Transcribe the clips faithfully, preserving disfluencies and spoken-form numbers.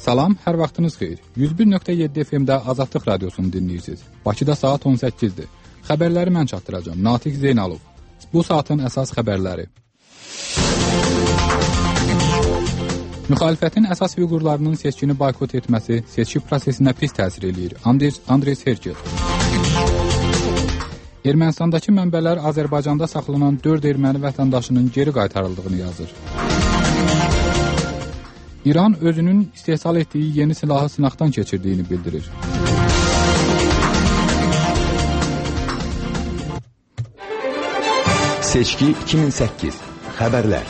Salam, hər vaxtınız xeyir. yüz bir nöqtə yeddi F M-də Azadlıq Radiosunu dinləyirsiniz. Bakıda saat on səkkizdir. Xəbərləri mən çatdıracağam. Natiq Zeynalov. Bu saatın əsas xəbərləri. Müxalifətin əsas fiqurlarının seçkini boykot etməsi seçki prosesinə pis təsir eləyir. Andres Herkel. Ermənistandakı mənbələr Azərbaycanda saxlanan dörd erməni vətəndaşının geri qaytarıldığını yazır. İran özünün istehsal etdiyi yeni silahı sınaqdan keçirdiyini bildirir. Seçki iki min səkkiz. Xəbərlər.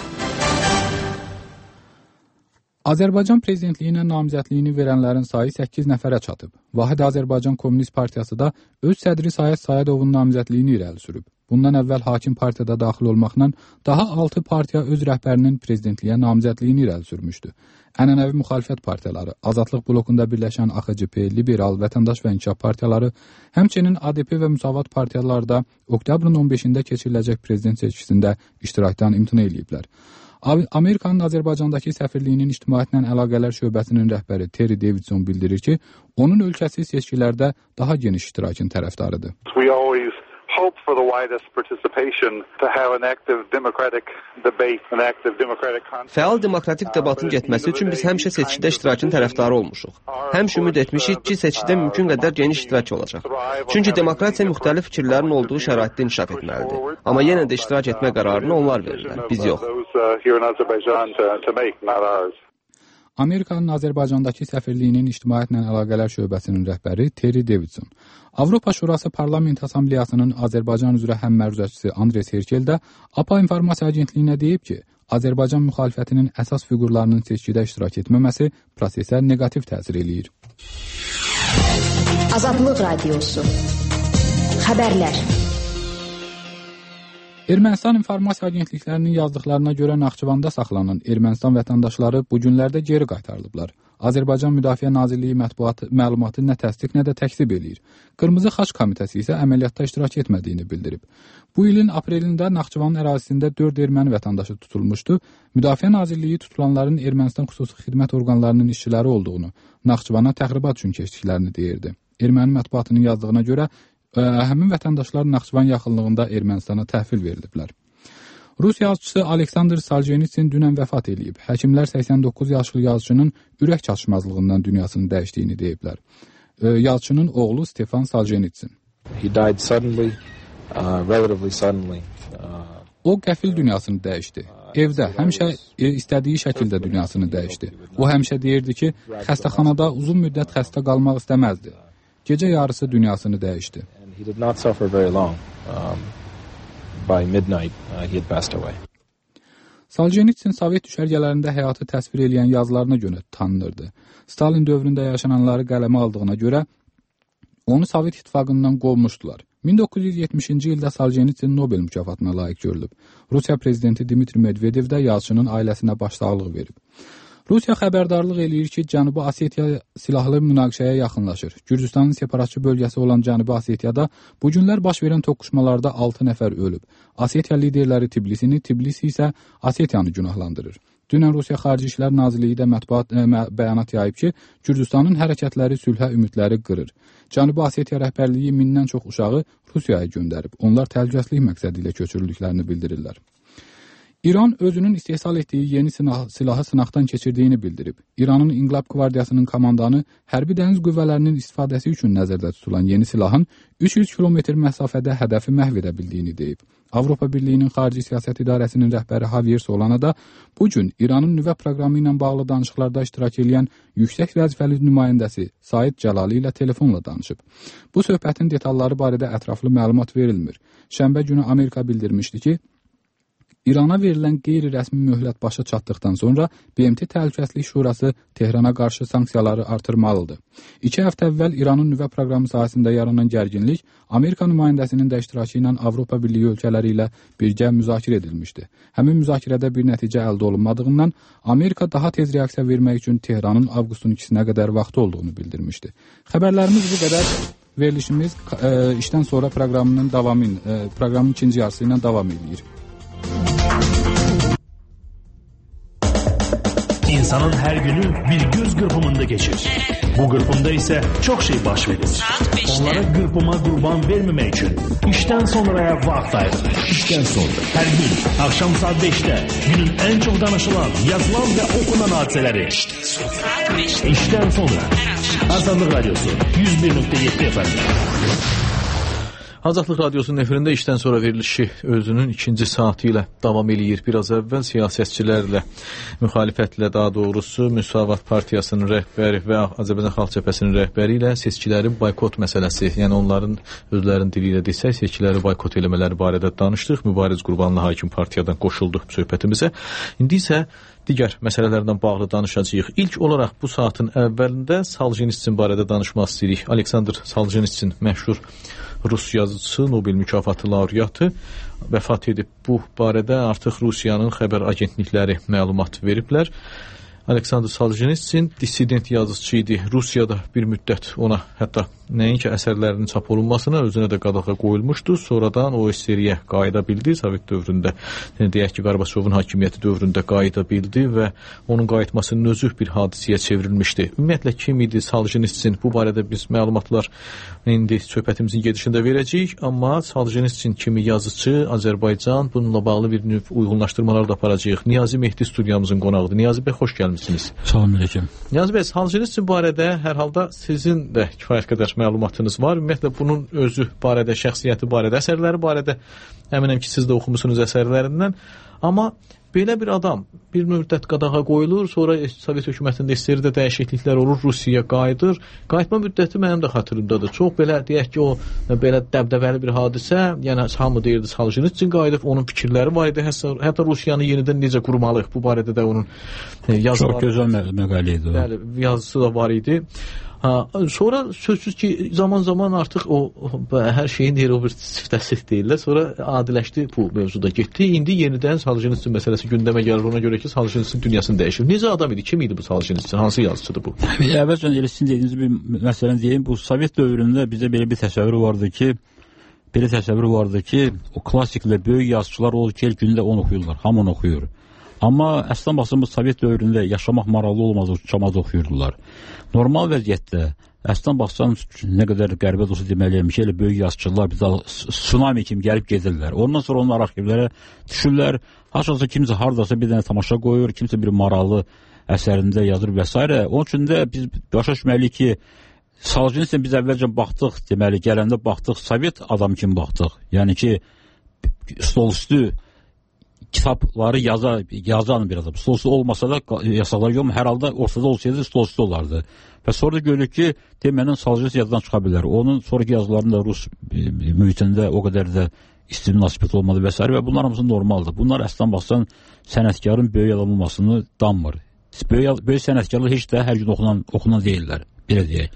Azərbaycan prezidentliyinə namizədliyini verənlərin sayı səkkiz nəfərə çatıb. Vahid Azərbaycan Komünist Partiyası da öz sədri Sayət Sayədovun namizədliyini irəli sürüb. Bundan əvvəl hakim partiyada daxil olmaqla daha altı partiya öz rəhbərinin prezidentliyə namizədliyini irəli sürmüşdü. Ənənəvi müxalifət partiyaları, Azadlıq blokunda birləşən A X C P, Liberal, Vətəndaş və İnkişaf partiyaları, həmçinin A D P və Müsavat partiyaları da oktyabrın on beşində keçiriləcək prezident seçkisində iştirakdan imtina ediblər. Amerikanın Azərbaycandakı səfirliyinin ictimaiyyətlə əlaqələr şöbəsinin rəhbəri Terry Davidson bildirir ki, onun ölkəsi seçkilərdə daha geniş iştirakın tərəfdarıdır. Hope for the widest participation to have an active democratic debate, an active democratic concept. Fəal demokratik debatın getməsi üçün biz həmişə seçkidə iştirakın tərəfdarı olmuşuq. Həmişə ümid etmişik ki, seçkidə mümkün qədər geniş iştirak olacaq. Çünki demokratiya müxtəlif fikirlərin olduğu şəraitdə inkişaf etməlidir. Amma yenə də iştirak etmə qərarını onlar verirlər, biz yox. Amerikanın Azərbaycandakı səfirliyinin ictimaiyyətlə əlaqələr şöbəsinin rəhbəri Terry Davidson. Avropa Şurası Parlament Assambleyasının Azərbaycan üzrə həmməruzəçisi Andres Herkel də A P A İnformasiya Agentliyinə deyib ki, Azərbaycan müxalifətinin əsas fiqurlarının seçkidə iştirak etməməsi prosesə neqativ təsir eləyir. Azadlıq Radiosu. Xəbərlər. Ermənistan informasiya agentliklərinin yazdıqlarına görə Naxçıvanda saxlanan Ermənistan vətəndaşları bu günlərdə geri qaytarılıblar. Azərbaycan Müdafiə Nazirliyi mətbuat məlumatı nə təsdiq, nə də təkzib eləyir. Qırmızı Xaç Komitəsi isə əməliyyatda iştirak etmədiyini bildirib. Bu ilin aprelində Naxçıvanın ərazisində dörd erməni vətəndaşı tutulmuşdu. Müdafiə Nazirliyi tutulanların Ermənistan xüsusi xidmət orqanlarının işçiləri olduğunu, Naxçıvana təxribat üçün keçdiklərini deyirdi. Erməni mətbuatının yazdığına görə həmin vətəndaşlar Naxçıvan yaxınlığında Ermənistana təhvil veriliblər. Rus yazıçısı Aleksandr Soljenitsin dünən vəfat edib. Həkimlər səksən doqquz yaşlı yazıçının ürək çatışmazlığından dünyasını dəyişdiyini deyiblər. Yazıçının oğlu Stefan Soljenitsin. He died suddenly, uh, relatively suddenly. Uh, o qəfil dünyasını dəyişdi. Evdə həmişə istədiyi şəkildə dünyasını dəyişdi. O həmişə deyirdi ki, xəstəxanada uzun müddət xəstə qalmaq istəməzdi. Gecə yarısı dünyasını dəyişdi. He did not suffer very long. Um, by midnight, uh, he had passed away. Soljenitsin Sovet düşərgələrində həyatı təsvir edən yazılarına görə tanınırdı. Stalin dövründə yaşananları qələmə aldığına görə onu Sovet İttifaqından qovmuşdular. min doqquz yüz yetmişinci ildə Soljenitsin Nobel mükafatına layiq görülüb. Rusiya prezidenti Dmitri Medvedev də yazıçının ailəsinə başsağlığı verib. Rusiya xəbərdarlıq eləyir ki, Cənubi Osetiya silahlı münaqişəyə yaxınlaşır. Gürcüstanın separatçı bölgəsi olan Cənubi Osetiyada bu günlər baş verən toqquşmalarda altı nəfər ölüb. Osetiya liderləri Tbilisini, Tbilisi isə Osetiyanı günahlandırır. Dünən Rusiya Xarici İşlər Nazirliyi də mətbuat ə, bəyanat yayıb ki, Gürcüstanın hərəkətləri sülhə ümidləri qırır. Cənubi Osetiya rəhbərliyi mindən çox uşağı Rusiyaya göndərib. Onlar təhlükəsizlik məqsədi ilə köçürüldüklərini bildirirlər. İran özünün istehsal etdiyi yeni silahı sınaqdan keçirdiyini bildirib. İranın İnqilab Qvardiyasının komandanı hərbi dəniz qüvvələrinin istifadəsi üçün nəzərdə tutulan yeni silahın üç yüz kilometr məsafədə hədəfi məhv edə bildiyini deyib. Avropa Birliyinin Xarici Siyasət İdarəsinin rəhbəri Javier Solana da bu gün İranın nüvə proqramı ilə bağlı danışıqlarda iştirak edən yüksək vəzifəli nümayəndəsi Said Cəlali ilə telefonla danışıb. Bu söhbətin detalları barədə ətraflı məlumat verilmir. Şənbə günü Amerika bildirmişdi ki, İrana verilən qeyri-rəsmi möhlət başa çatdıqdan sonra B M T Təhlükəsizlik Şurası Tehrana qarşı sanksiyaları artırmalıdır. İki həftə əvvəl İranın nüvə proqramı sahəsində yaranan gərginlik Amerika nümayəndəsinin də iştirakı ilə Avropa Birliyi ölkələri ilə birgə müzakirə edilmişdi. Həmin müzakirədə bir nəticə əldə olunmadığından Amerika daha tez reaksiya vermək üçün Tehranın avqustun ikisinə qədər vaxtı olduğunu bildirmişdi. Xəbərlərimiz bu qədər. Verilişimiz e, işdən sonra proqramının davamı, e, proqramın ikinci yarısı ilə davam edir. İnsanın her günü bir göz kırpımında geçir. Bu kırpımda ise çok şey baş verir. Onlara kırpıma kurban vermemek için işten sonraya vaxt ayırın. İşten sonra her gün akşam saat beşte günün en çok danışılan, yazılan ve okunan hadiseleri. İşten sonra Azadlıq Radyosu yüz bir nöqtə yeddi F M. Azadlıq Radyosu'nun efirində işdən sonra verilişi özünün ikinci saati ilə davam eləyir. Biraz əvvəl siyasətçilərlə, müxalifətlə, daha doğrusu Müsavat Partiyasının rəhbəri və Azərbaycan Xalq Cəbhəsinin rəhbəri ilə seçkilərin boykot məsələsi, yəni onların özlərinin dili ilə desək, seçkiləri boykot eləmələri barədə danışdıq. Mübariz Qurbanlı hakim partiyadan qoşuldu söhbətimizə. İndi isə digər məsələlərdən bağlı danışacağıq. İlk olaraq bu saatin əvvəlində Soljenitsin barədə danışmaq istəyirik. Aleksandr Soljenitsin məşhur Rus yazıcısı, Nobel mükafatı laureatı vəfat edib. Bu barədə artıq Rusiyanın xəbər agentlikləri məlumat veriblər. Aleksandr Soljenitsin dissident yazıcı idi. Rusiyada bir müddət ona hətta nəinki əsərlərinin çap olunmasına özünə də qadağa qoyulmuşdu. Sonradan o seriyə qayıda bildi. Sovet dövründə, yəni deyək ki, Qarbaçovun hakimiyyəti dövründə qayıda bildi və onun qayıtmasının özü bir hadisəyə çevrilmişdi. Ümumiyyətlə kim idi Soljenitsin? Bu barədə biz məlumatlar indi söhbətimizin gedişində verəcəyik. Amma Soljenitsin kimi yazıcı, Azərbaycan bununla bağlı bir növ uyğunlaşdırmalar da aparacağıq. Niyazi Mehdi studiyamızın qonağıdır. Niyazi bəy, xoş gəlmişsiniz. Salam aleyküm. Niyazi bəy, Soljenitsin barədə hər halda sizin də kifayət qədər məlumatınız var. Ümumiyyətlə bunun özü barədə, şəxsiyyəti barədə, əsərləri barədə əminəm ki, siz də oxumusunuz əsərlərindən. Amma belə bir adam bir müddət qadağa qoyulur, sonra Sovet hökumətində istəyirdə dəyişikliklər olur, Rusiyaya qayıdır. Qayıtma müddəti mənim də xatırımdadır. Çox belə deyək ki, o belə dəbdəbəli bir hadisə, yəni hamı deyirdi Soljenitsin qayıdıb, onun fikirləri var idi. Hətta Rusiyanı yenidən necə qurmalıyıq, bu barədə də onun yazıları. Çox gözəl məqalə idi. Bəli, yazısı da var idi. Ha, sonra sözsüz ki zaman zaman artıq o, o hər şeyin deyir, o bir siftəsi deyirlər. Sonra adiləşdi bu mövzuda getdi. İndi yenidən Soljenitsin məsələsi gündəmə gəlir. Ona görə ki, Soljenitsin dünyasını dəyişir. Necə adam idi? Kim idi bu Soljenitsin? Hansı yazıcıdır bu? Əvvəlcə elə sizin dediyiniz bir məsələni deyim. Bu Sovet dövründə bizə belə bir təsəvvür vardı ki, belə təsəvvür vardı ki, o klassiklə böyük yazıçılar olur ki, gündə onu oxuyurlar. Hamı onu oxuyur. Amma əslən baxsın bu Sovet dövründə yaşamaq maraqlı olmaz, uçamaz oxuyurdular. Normal vəziyyətdə əslən baxsan nə qədər qəribə olsa deməliyəm ki, elə böyük yazıçılar bizə tsunami kimi gəlib gedirlər. Ondan sonra onlar arxivlərə düşürlər. Haçansa kimsə hardasa bir dənə tamaşa qoyur, kimsə bir maraqlı əsərində yazır və s. Onun üçün də biz başa düşməliyik ki, Soljenitsin biz əvvəlcə baxdıq, deməli gələndə baxdıq, Sovet adam kimi baxdıq. Yəni ki, stolüstü kitabları yaza, yazan bir adam. Stolüstü olmasa da yasalar yox, hər halda ortada olsaydı stolüstü olardı. Və sonra da görürük ki, demənin Soljenitsin yaddan çıxa bilər. Onun sonraki yazılarında Rus mühitində o qədər də isti münasibət olmadı və s. Və bunlar hamısı normaldır. Bunlar əslən baxsan sənətkarın böyük adam olmasını danmır. Böyük, böyük sənətkarlar heç də hər gün oxunan, oxunan deyirlər. Belə deyək.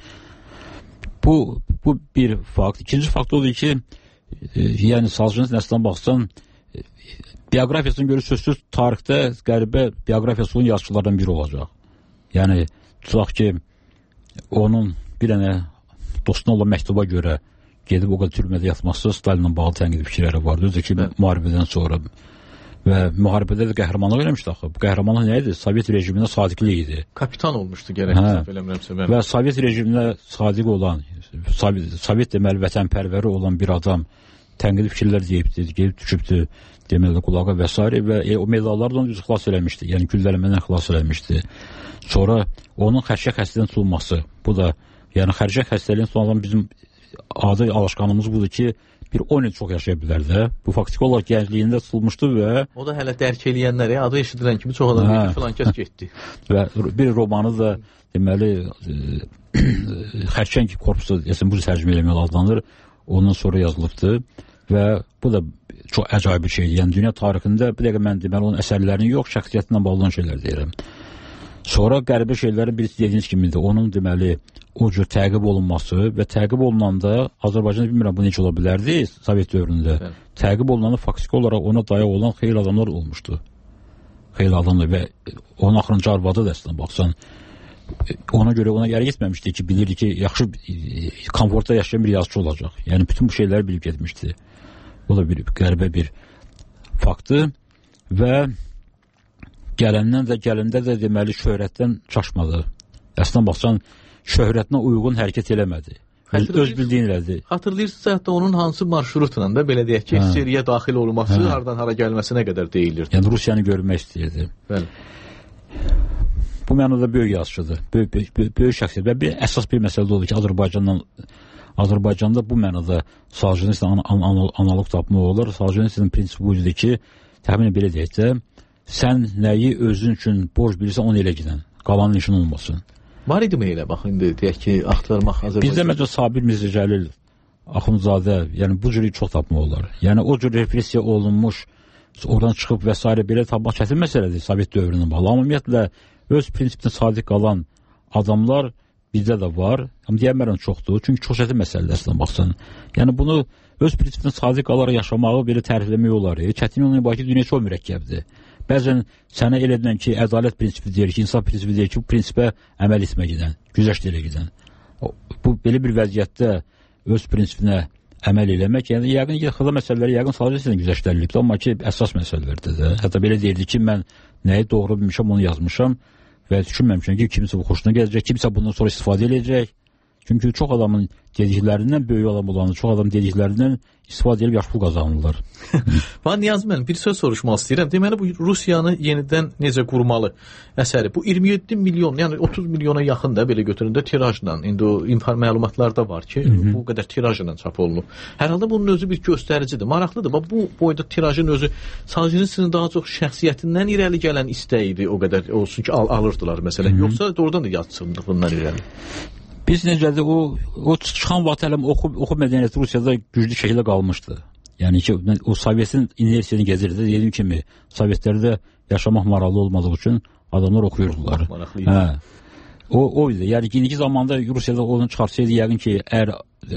Bu, bu bir fakt. İkinci fakt odur ki, e, yəni Soljenitsin əslən baxsan e, bioqrafiyasını görür sözsüz tarixdə qəribə bioqrafiyası olan yazıçılardan biri olacaq. Yəni, tutaq ki, onun bir dənə dostuna olan məktuba görə gedib o qədər türmədə yatması Stalinlə bağlı tənqid fikirləri vardı. Özü ki, müharibədən sonra və müharibədə də qəhrəmanlıq eləmişdi axı. Bu qəhrəmanlıq nə idi? Sovet rejiminə sadiqlik idi. Kapitan olmuşdu gərək. Hə. Və Sovet rejiminə sadiq olan, Sovet, Sovet deməli vətənpərvəri olan bir adam tənqid fikirlər deyibdi, gedib düşübdü deməli qulağa və s. və e, o medalları da onu düz xilas eləmişdi. Yəni güllələmədən xilas eləmişdi. Sonra onun xərçək xəstəliyin tutulması. Bu da, yəni xərçək xəstəliyin tutulan bizim adı alışqanımız budur ki, bir on il çox yaşaya bilər də. Bu faktiki olaraq gəncliyində tutulmuşdu və o da hələ dərk eləyənlər, ya, adı eşidilən kimi çox adam deyildi, filan kəs getdi. Və bir romanı da deməli e, xərçəng korpusu, yəni bu tərcümə eləmək adlanır. Ondan sonra yazılıbdı və bu da çox əcaib bir şeydir. Yəni dünya tarixində bir dəqiqə mən deməli onun əsərlərinin yox, şəxsiyyətindən bağlı olan şeylər deyirəm. Sonra qəribə şeylərin birisi dediyiniz kimidir. Onun deməli o cür təqib olunması və təqib olunanda Azərbaycanda bilmirəm bu necə ola bilərdi Sovet dövründə. Bəli. Təqib olunanda faktiki olaraq ona dayaq olan xeyli adamlar olmuşdu. Xeyli adamlar və onun axırıncı arvadı da əslində baxsan ona görə ona yer getməmişdi ki, bilirdi ki, yaxşı komfortda yaşayan bir yazıcı olacaq. Yəni bütün bu şeyləri bilib getmişdi. O da bir qəribə bir faktdır və Gələndən də, gələndə də deməli şöhrətdən çaşmadı. Əslən baxsan, şöhrətinə uyğun hərəkət eləmədi. Öz, öz bildiyini elədi. Xatırlayırsınız, hətta onun hansı marşrutla da belə deyək ki, seriyə daxil olması, hə. Hardan hara gəlməsinə qədər deyilirdi. Yəni Rusiyanı görmək istəyirdi. Bəli. Bu mənada böyük yazıcıdır. Böyük, böyük, böyük, böyük şəxsiyyət. Və bir əsas bir məsələ odur ki, Azərbaycandan Azərbaycanda bu mənada Soljenitsin an, an, an, analog tapmaq olur. Soljenitsin prinsipi bu yüzdə ki, təxminən belə deyək də, sən nəyi özün üçün borc bilirsən, onu elə gedən. Qalanın işin olmasın. Var idi mi elə? Bax, indi deyək ki, axtarmaq Azərbaycan. Bizdə məncə Sabir Mirzə Cəlil, Axundzadə, yəni bu cürü çox tapmaq olar. Yəni o cür repressiya olunmuş, oradan çıxıb və s. belə tapmaq çətin məsələdir Sovet dövrünün bağlı. Amma ümumiyyətlə, öz prinsipinə sadiq qalan adamlar bizdə də var. Amma deyəmərəm çoxdur. Çünki çox çətin məsələdir əslən baxsan. Yəni bunu öz prinsipinə sadiq qalaraq yaşamağı belə tərifləmək olar. Çətin olan ki, dünya çox mürəkkəbdir. Bəzən sənə elə edən ki, ədalət prinsipi deyir ki, insaf prinsipi deyir ki, bu prinsipə əməl etmə gedən, güzəşt elə gedən. Bu, belə bir vəziyyətdə öz prinsipinə əməl eləmək, yəni yəqin ki, xıda məsələləri yəqin sadəcə güzəşt edilibdir, amma ki, əsas məsələlərdir də. Hətta belə deyirdi ki, mən nəyi doğru bilmişəm, onu yazmışam və düşünməmişəm ki, kimsə bu xoşuna gələcək, kimsə bundan sonra istifadə edəcək. Çünki çox adamın dediklərindən, böyük adam olanı, çox adam dediklərindən istifadə edib yaş pul qazanırlar. Van Niyazi müəllim, bir söz soruşmaq istəyirəm. Deməli, bu Rusiyanı yenidən necə qurmalı əsəri? Bu iyirmi yeddi milyon, yəni otuz milyona yaxın da belə götürəndə tirajla, indi o info məlumatlarda var ki, Hı -hı. bu qədər tirajla çap olunub. Hər halda bunun özü bir göstəricidir, maraqlıdır. Bu boyda tirajın özü Soljenitsin daha çox şəxsiyyətindən irəli gələn istəyidir, o qədər olsun ki, al alırdılar məsələn. Hı -hı. Yoxsa doğrudan da yazıçılığından irəli? Biz necədir, o, o çıxan vaxt hələm oxu, oxu mədəniyyəti Rusiyada güclü şəkildə qalmışdı. Yəni ki, o Sovetin inersiyini gəzirdi. Dediyim kimi, Sovetlərdə yaşamaq maraqlı olmadığı üçün adamlar oxuyurdular. Hə. O, o idi. Yəni ki, indiki zamanda Rusiyada onu çıxarsaydı, yəqin ki, əgər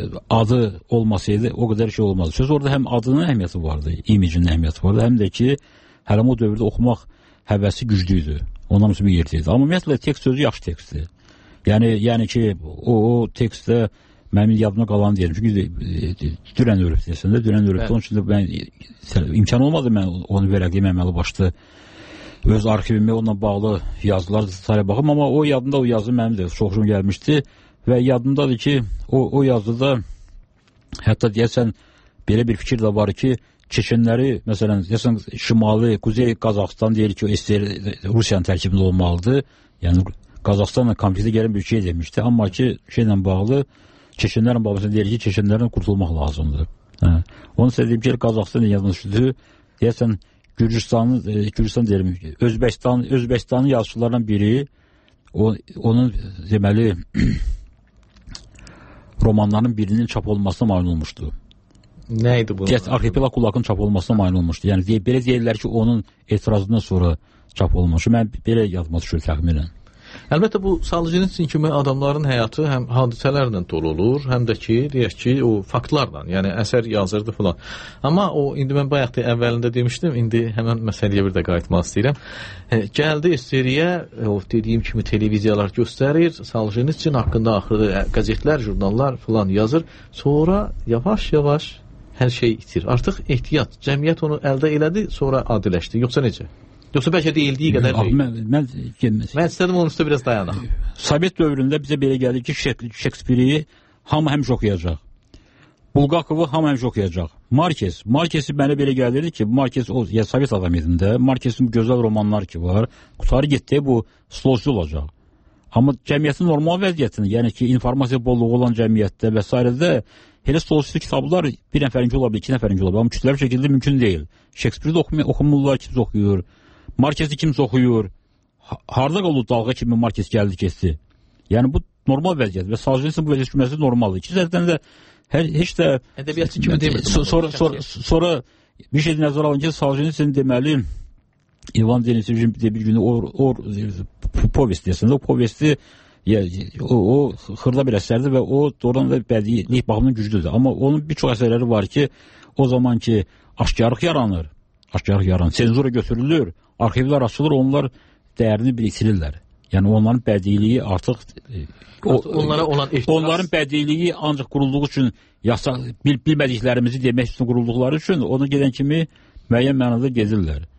adı olmasaydı, o qədər şey olmazdı. Söz orada həm adının əhəmiyyəti vardı, imicinin əhəmiyyəti vardı, həm də ki, hələm o dövrdə oxumaq həvəsi güclüydü. Ondan üçün bir yerdəydi. Amma ümumiyyətlə, tekst sözü yaxşı tekstdir. Yəni, yəni ki, o, o tekstdə mənim yadımda qalan deyirəm. Çünki dünən ölüb deyəsən də, dünən ölüb. Onun üçün də mən, imkan olmadı mən onu verəqliyim əməli başdı. Öz arxivimə onunla bağlı yazılar sarı baxım, amma o yadımda o yazı mənim də çox xoşuma gəlmişdi və yadımdadır ki, o, o yazıda hətta deyəsən belə bir fikir də var ki, Çeçenləri, məsələn, deyəsən Şimali, Kuzey Qazaxıstan deyir ki, o S S R Rusiyanın tərkibində olmalıdır. Yəni, Qazaxıstanla konflikte gələn bir şey demişdi. Amma ki, şeylə bağlı, Çeçenlərin bağlı deyir ki, Çeçenlərin qurtulmaq lazımdır. Hə. Onu söyləyim ki, Qazaxıstan yazını düşdü. Deyəsən, Gürcistanın, e, Gürcistan deyirəm, Özbəkistan, Özbəkistanın yazıçılarından biri, o, onun deməli, romanlarının birinin çap olmasına mani olmuşdu. Nə idi bu? Arxipelag Kulakın çap olmasına mani olmuşdu. Yəni, deyə, belə deyirlər ki, onun etirazından sonra çap olmuş. Mən belə yadıma düşür təxminən. Əlbəttə, bu Soljenitsin kimi adamların həyatı həm hadisələrlə dolu olur, həm də ki, deyək ki, o faktlarla, yəni əsər yazırdı filan. Amma o, indi mən bayaq da əvvəlində demişdim, indi həmən məsələyə bir də qayıtmaq istəyirəm. E, gəldi S S R-yə, o, dediyim kimi televiziyalar göstərir, Soljenitsin haqqında axırı qəzetlər, jurnallar filan yazır, sonra yavaş-yavaş hər şey itir. Artıq ehtiyat, cəmiyyət onu əldə elədi, sonra adiləşdi. Yoxsa necə? Yoxsa bəlkə deyildiyi qədər deyil. Mən, mən, mən istədim onun üstə biraz dayanaq. Sovet dövründə bizə belə gəlir ki, Şekspiri hamı həmişə oxuyacaq. Bulgakovu hamı həmişə oxuyacaq. Markes, Markesi mənə belə gəlirdi ki, Markes, o, ya Sovet adam idim də, Markesin gözəl romanlar ki var, qutarı getdi, bu slojlu olacaq. Amma cəmiyyətin normal vəziyyətini, yəni ki, informasiya bolluğu olan cəmiyyətdə və s. də elə slojlu kitablar bir nəfərinki ola bilər, iki nəfərinki ola bilər, amma kütləvi şəkildə mümkün deyil. Şekspiri də oxumurlar, kimsə oxuyur. Markesi kimsə oxuyur. Harda qaldı dalğa kimi Markes gəldi, keçdi. Yəni bu normal vəziyyət və Soljenitsin bu vəziyyət düşməsi normaldır. İki zərdən də hər, heç də ədəbiyyatçı kimi demirdim. So, sonra, sonra, sonra bir şey nəzərə alın ki, Soljenitsin deməli İvan Denisovicin bir günü o, o povest deyəsən, o povesti ya, o, o xırda bir əsərdir və o doğrudan da bədii baxımından güclüdür. Amma onun bir çox əsərləri var ki, o zaman ki aşkarlıq yaranır, aşkarlıq yaranır, senzura götürülür, arxivlər açılır, onlar dəyərini bildirirlər. Yəni onların bədiliyi artıq o, onlara olan ehtiras, onların bədiliyi ancaq qurulduğu üçün yasa bil, bilmədiklərimizi demək üçün qurulduqları üçün onu gedən kimi müəyyən mənada gedirlər.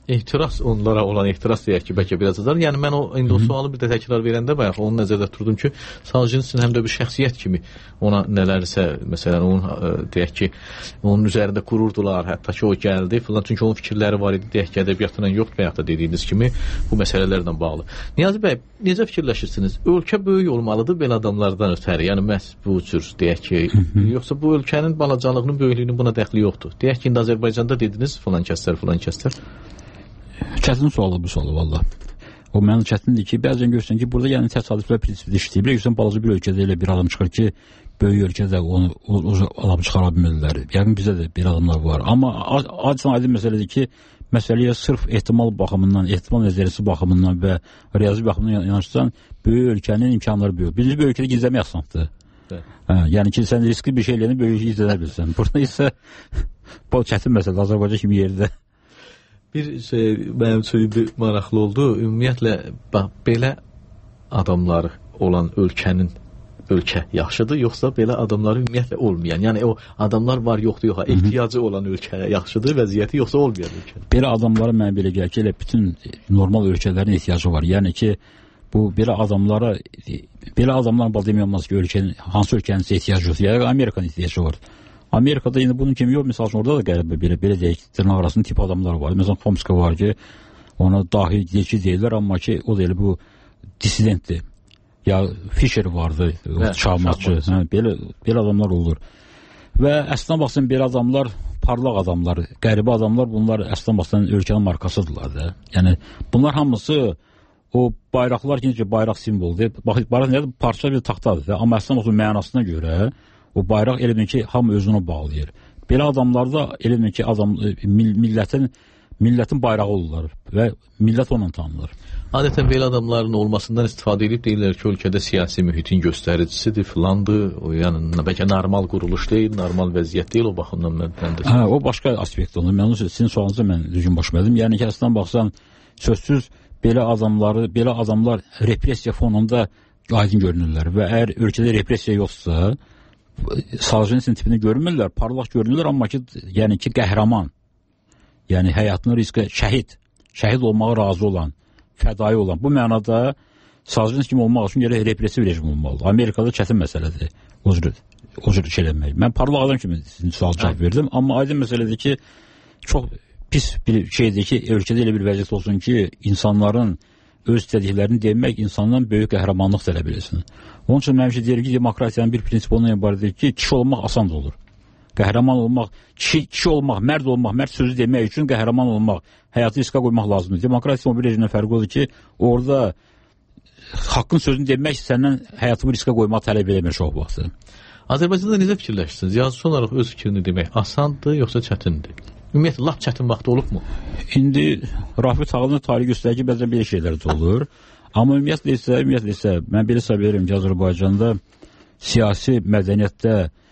ehtiras, onlara olan ehtiras deyək ki, bəlkə biraz azar. Yəni mən o indi o sualı bir də təkrar verəndə bayaq onu nəzərdə tuturdum ki, Soljenitsin həm də bir şəxsiyyət kimi ona nələrsə, məsələn, onun deyək ki, onun üzərində qururdular, hətta ki o gəldi filan, çünki onun fikirləri var idi, deyək ki, ədəbiyyatla yox, bayaq da dediyiniz kimi bu məsələlərlə bağlı. Niyazi bəy, necə fikirləşirsiniz? Ölkə böyük olmalıdır belə adamlardan ötəri, yəni məhz bu cür deyək ki, yoxsa bu ölkənin balacalığının böyüklüyünün buna dəxli yoxdur. Deyək ki, indi Azərbaycanda dediniz filan kəslər, filan kəslər. Çətin sualı bu sualı valla. O mənim çətindir ki, bəzən görürsən ki, burada yəni təsadüflər prinsipdə işləyir. Görürsən, balaca bir ölkədə elə bir adam çıxır ki, böyük ölkədə onu o, o adamı çıxara bilmirlər. Yəqin bizdə də bir adamlar var. Amma aciz aydın məsələdir ki, məsələyə sırf ehtimal baxımından, ehtimal nəzəriyyəsi baxımından və riyazi baxımından yanaşsan, böyük ölkənin imkanları böyük. Birinci bir ölkədə gizləmək asandır. Hə, yəni ki, sən riskli bir şey eləyəni böyük gizlədə bilsən. Burada isə bu çətin məsələ, Azərbaycan kimi yerdə. Bir şey, mənim üçün maraqlı oldu. Ümumiyyətlə, bax, belə adamları olan ölkənin ölkə yaxşıdır, yoxsa belə adamları ümumiyyətlə olmayan, yəni o adamlar var, yoxdur, yoxa, ehtiyacı olan ölkə yaxşıdır, vəziyyəti, yoxsa olmayan ölkə? Belə adamlara mənə belə gəlir ki, elə bütün normal ölkələrin ehtiyacı var. Yəni ki, bu belə adamlara, belə adamların bal demək olmaz ki, ölkənin, hansı ölkənin ehtiyacı yoxdur, yəni Amerikanın ehtiyacı var. Amerikada indi bunun kimi yox, misal üçün orada da qəribə belə, belə deyək, dırnaq arasında tip adamlar var. Məsələn, Xomska var ki, ona dahi deyilki deyirlər, amma ki, o da elə bu dissidentdir. Ya Fischer vardı, şahmatçı, hə, belə, belə adamlar olur. Və əslən baxsan, belə adamlar, parlaq adamlar, qəribə adamlar, bunlar əslən baxsan ölkənin markasıdırlar da. Yəni, bunlar hamısı o bayraqlar ki, bayraq simvoldur. Bax, bayraq nədir? Parça bir taxtadır da. Amma əslən baxsan mənasına görə o bayraq eləmir ki, hamı özünü bağlayır. Belə adamlarda eləmir ki, adam, millətin, millətin bayrağı olurlar və millət onunla tanınır. Adətən belə adamların olmasından istifadə edib deyirlər ki, ölkədə siyasi mühitin göstəricisidir, filandır, o, yəni bəlkə normal quruluş deyil, normal vəziyyət deyil, o baxımdan mən, mən də... Hə, o başqa aspekt olur. Mən sizin sualınızı mən düzgün başladım. Yəni ki, əslən baxsan, sözsüz belə adamları, belə adamlar repressiya fonunda aydın görünürlər və əgər ölkədə repressiya yoxsa, Soljenitsin tipini görmürlər, parlaq görünürlər, amma ki, yəni ki, qəhrəman, yəni həyatını riskə, şəhid, şəhid olmağa razı olan, fədai olan. Bu mənada Soljenitsin kimi olmaq üçün gərək repressiv rejim olmalıdır. Amerikada çətin məsələdir o cür, o cür şey eləmək. Mən parlaq adam kimi sual cavab verdim, amma aydın məsələdir ki, çox pis bir şeydir ki, ölkədə elə bir vəziyyət olsun ki, insanların öz istədiklərini demək insandan böyük qəhrəmanlıq tələb eləsin. Onun üçün mən deyirəm ki, demokratiyanın bir prinsip ondan ibarətdir ki, kişi olmaq asan olur. Qəhrəman olmaq, kişi, kişi olmaq, mərd olmaq, mərd sözü demək üçün qəhrəman olmaq, həyatı riska qoymaq lazımdır. Demokratiyanın o bir rejimdən fərqi odur ki, orada haqqın sözünü demək səndən həyatını riska qoymaq tələb eləmir çox vaxtı. Azərbaycanda necə fikirləşirsiniz? Yazısı olaraq öz fikrini demək asandır, yoxsa çətindir? Ümumiyyətlə, lap çətin vaxt olubmu? İndi Rafi Tağlı'nın tarihi göstərir ki, bəzən belə şeylər də olur. Amma ümumiyyətlə isə, ümumiyyətlə isə, mən belə səbəb verirəm ki, Azərbaycanda siyasi mədəniyyətdə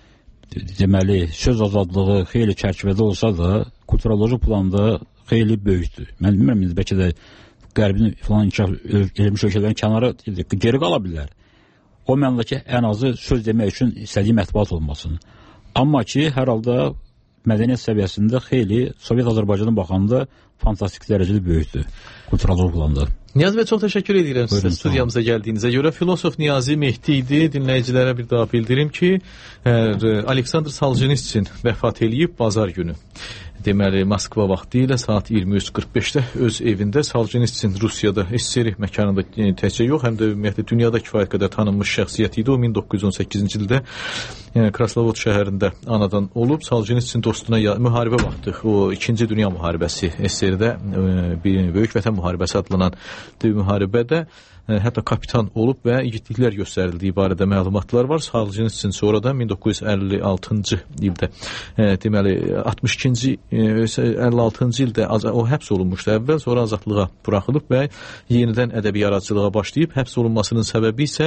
deməli, söz azadlığı xeyli çərçivədə olsa da, kulturoloji planda xeyli böyükdür. Mən bilmirəm, bəlkə də qərbin falan inkişaf edilmiş ölkələrin kənara geri qala bilər. O mənada ki, ən azı söz demək üçün istədiyi mətbuat olmasın. Amma ki, hər halda mədəniyyət səviyyəsində xeyli Sovet Azərbaycanına baxanda fantastik dərəcədə böyükdür kulturoloji planda. Niyazi bəy, çox təşəkkür edirəm sizə studiyamıza gəldiyinizə görə. Filosof Niyazi Mehdi idi. Dinləyicilərə bir daha bildirim ki, Aleksandr Soljenitsin vəfat eləyib bazar günü. Deməli, Moskva vaxtı ilə saat iyirmi üç qırx beşdə öz evində Soljenitsin Rusiyada S S R məkanında təkcə yox, həm də ümumiyyətlə dünyada kifayət qədər tanınmış şəxsiyyət idi. O min doqquz yüz on səkkizinci ildə Krasnodar şəhərində anadan olub. Soljenitsin dostuna müharibə vaxtı, o ikinci Dünya müharibəsi S S R-də Böyük Vətən müharibəsi adlanan müharibədə hətta kapitan olub və igidliklər göstərildiyi barədə məlumatlar var. Soljenitsin sonradan min doqquz yüz əlli altıncı ildə deməli altmış ikinci əlli altıncı ildə o həbs olunmuşdu əvvəl, sonra azadlığa buraxılıb və yenidən ədəbi yaradıcılığa başlayıb. Həbs olunmasının səbəbi isə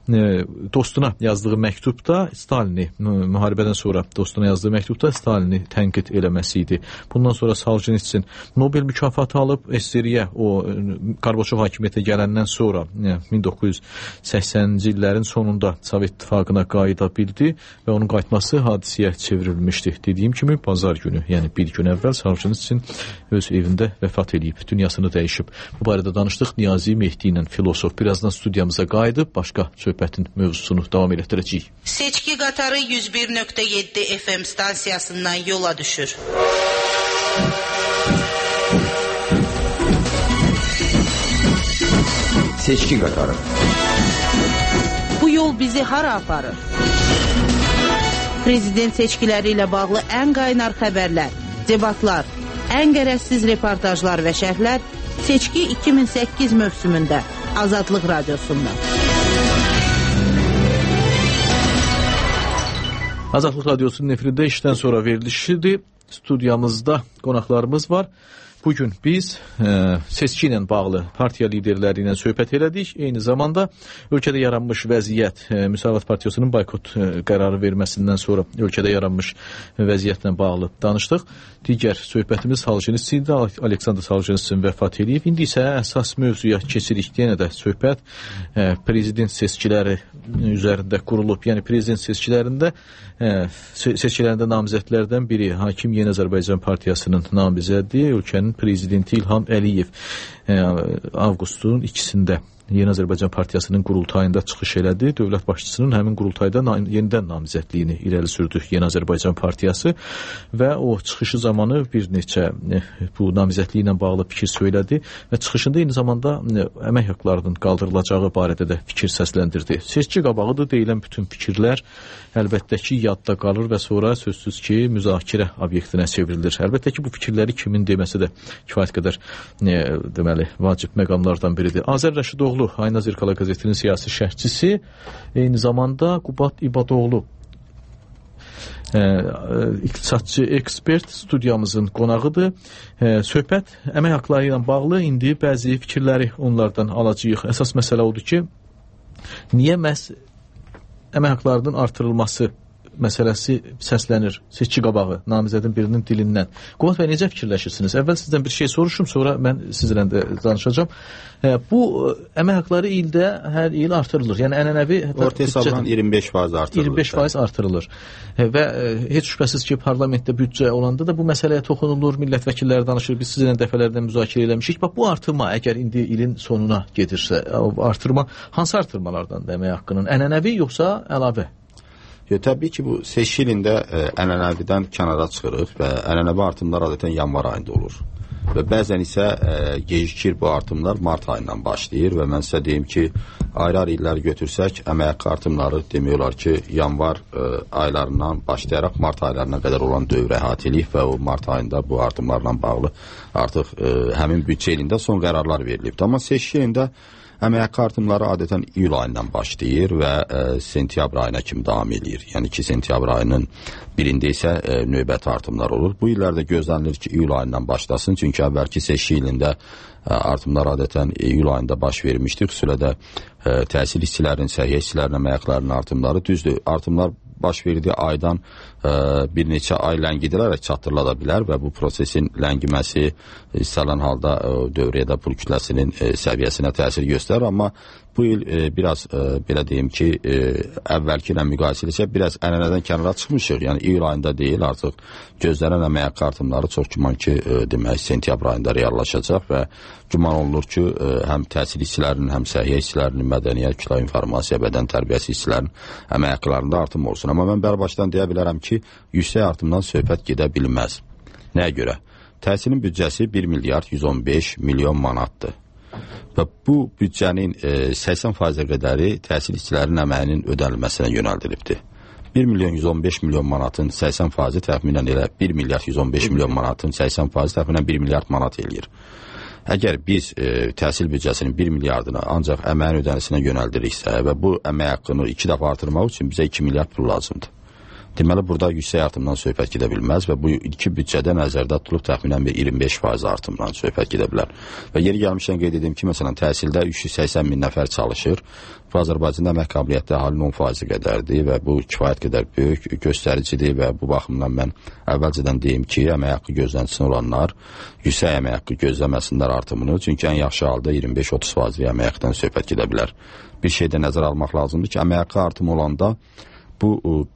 dostuna yazdığı məktubda Stalini, müharibədən sonra dostuna yazdığı məktubda Stalini tənqid eləməsi idi. Bundan sonra Soljenitsin Nobel mükafatı alıb S S R-yə, o Qarbaçov hakimiyyətə gələndən sonra sonra min doqquz yüz səksəninci illərin sonunda Sovet İttifaqına qayıda bildi və onun qayıtması hadisəyə çevrilmişdi. Dediyim kimi bazar günü, yəni bir gün əvvəl Soljenitsin öz evində vəfat edib, dünyasını dəyişib. Bu barədə danışdıq Niyazi Mehdi ilə, filosof. Birazdan studiyamıza qayıdıb başqa söhbətin mövzusunu davam etdirəcəyik. Seçki qatarı yüz bir nöqtə yeddi F M stansiyasından yola düşür. Seçki qatarı. Bu yol bizi hara aparır? Prezident seçkiləri ilə bağlı ən qaynar xəbərlər, debatlar, ən qərəzsiz reportajlar və şərhlər Seçki iki min səkkiz mövsümündə Azadlıq Radiosunda. Azadlıq Radiosunun efirində işdən sonra verilişidir. Studiyamızda qonaqlarımız var. Bugün biz e, seçki ilə bağlı partiya liderləri ilə söhbət elədik. Eyni zamanda ölkədə yaranmış vəziyyət, e, Müsavat Partiyasının boykot e, qərarı verməsindən sonra ölkədə yaranmış vəziyyətlə bağlı danışdıq. Digər söhbətimiz Soljenitsin idi. Aleksandr Soljenitsin vəfat edib. İndi isə əsas mövzuya keçirik. Yenə də söhbət e, prezident seçkiləri üzərində qurulub. Yəni prezident seçkilərində e, seçkilərində namizədlərdən biri Hakim Yeni Azərbaycan Partiyasının namizədi, ölkənin prezidenti İlham Əliyev e, avqustun ikisində Yeni Azərbaycan Partiyasının qurultayında çıxış elədi. Dövlət başçısının həmin qurultayda na yenidən namizədliyini irəli sürdü Yeni Azərbaycan Partiyası və o çıxışı zamanı bir neçə e, bu namizədliyi ilə bağlı fikir söylədi və çıxışında eyni zamanda e, əmək haqqlarının qaldırılacağı barədə də fikir səsləndirdi. Seçki qabağıdır deyilən bütün fikirlər əlbəttə ki yadda qalır və sonra sözsüz ki müzakirə obyektinə çevrilir. Əlbəttə ki bu fikirləri kimin deməsi də kifayət qədər e, deməli vacib məqamlardan biridir. Azər Rəşidoğlu, Ayna Zirkala qəzetinin siyasi şərhçisi, eyni zamanda Qubat İbadoğlu, e, iqtisadçı ekspert studiyamızın qonağıdır. E, söhbət əmək haqqları ilə bağlı indi bəzi fikirləri onlardan alacağıq. Əsas məsələ odur ki, niyə məhz əmək haqqlarının artırılması məsələsi səslənir seçki qabağı namizədin birinin dilindən. Qubat bəy, necə fikirləşirsiniz? Əvvəl sizdən bir şey soruşum, sonra mən sizlə də danışacağım. E, bu əmək haqqları ildə hər il artırılır. Yəni ənənəvi orta hesabla iyirmi beş faiz artırılır. iyirmi beş faiz artırılır. E, və e, heç şübhəsiz ki parlamentdə büdcə olanda da bu məsələyə toxunulur, millət vəkilləri danışır. Biz sizinlə dəfələrlə müzakirə eləmişik. Bax bu artırma əgər indi ilin sonuna gedirsə, artırma hansı artırmalardan da əmək haqqının ənənəvi yoxsa əlavə? Yo, təbii ki bu seçki ilində e, ənənəvidən kənara çıxırıq və ənənəvi artımlar adətən yanvar ayında olur. Və bəzən isə e, gecikir bu artımlar mart ayından başlayır və mən sizə deyim ki ayrı-ayrı illəri götürsək əmək haqqı artımları demək olar ki yanvar e, aylarından başlayaraq mart aylarına qədər olan dövrə əhatə eləyib və o mart ayında bu artımlarla bağlı artıq e, həmin büdcə ilində son qərarlar verilibdir. Amma seçki ilində əmək haqqı artımları adətən iyul ayından başlayır və e, sentyabr ayına kimi davam edir. Yəni ki sentyabr ayının birində isə e, növbəti artımlar olur. Bu illərdə gözlənilir ki iyul ayından başlasın. Çünki əvvəlki seçki ilində e, artımlar adətən iyul ayında baş vermişdi. Xüsusilə də e, təhsil işçilərinin, səhiyyə işçilərinin əmək haqqlarının artımları düzdür. Artımlar baş verdiyi aydan e, bir neçə ay ləngidilərək çatdırıla bilər və bu prosesin ləngiməsi istənilən halda e, dövriyyədə pul kütləsinin e, səviyyəsinə təsir göstərir. Amma bu il e, biraz e, belə deyim ki e, əvvəlki ilə müqayisə etsək biraz ənənədən kənara çıxmışıq. Yəni iyul ayında deyil, artıq gözlənilən əmək haqqı artımları çox güman ki e, demək sentyabr ayında reallaşacaq və güman olunur ki e, həm təhsil işçilərinin, həm səhiyyə işçilərinin, mədəniyyət, kütləvi informasiya, bədən tərbiyəsi işçilərinin əmək haqqlarında artım olsun. Amma mən bərbaşdan deyə bilərəm ki, yüksək artımdan söhbət gedə bilməz. Nəyə görə? Təhsilin büdcəsi bir milyard yüz on beş milyon manatdır. Və bu büdcənin e, səksən faizə qədəri təhsil işçilərinin əməyinin ödənilməsinə yönəldilibdir. bir milyon yüz on beş milyon manatın səksən faizi təxminən elə bir milyard yüz on beş milyon manatın səksən faizi təxminən bir milyard manat eləyir. Əgər biz e, təhsil büdcəsinin bir milyardını ancaq əməyin ödənilməsinə yönəldiriksə və bu əmək haqqını iki dəfə artırmaq üçün bizə iki milyard pul lazımdır. Deməli, burada yüksək artımdan söhbət gedə bilməz və bu ilki büdcədə nəzərdə tutulub təxminən bir iyirmi beş faiz artımdan söhbət gedə bilər. Və yeri gəlmişdən qeyd edeyim ki, məsələn, təhsildə üç yüz səksən min nəfər çalışır. Bu, Azərbaycanda əmək qabiliyyətli əhalinin on faizi qədərdir və bu kifayət qədər böyük göstəricidir və bu baxımdan mən əvvəlcədən deyim ki, əmək haqqı gözləntisini olanlar yüksək əmək haqqı gözləməsinlər artımını, çünki ən yaxşı halda iyirmi beş otuz faizli əmək haqqından söhbət gedə bilər. Bir şeydə nəzər almaq lazımdır ki, əmək haqqı artımı olanda bu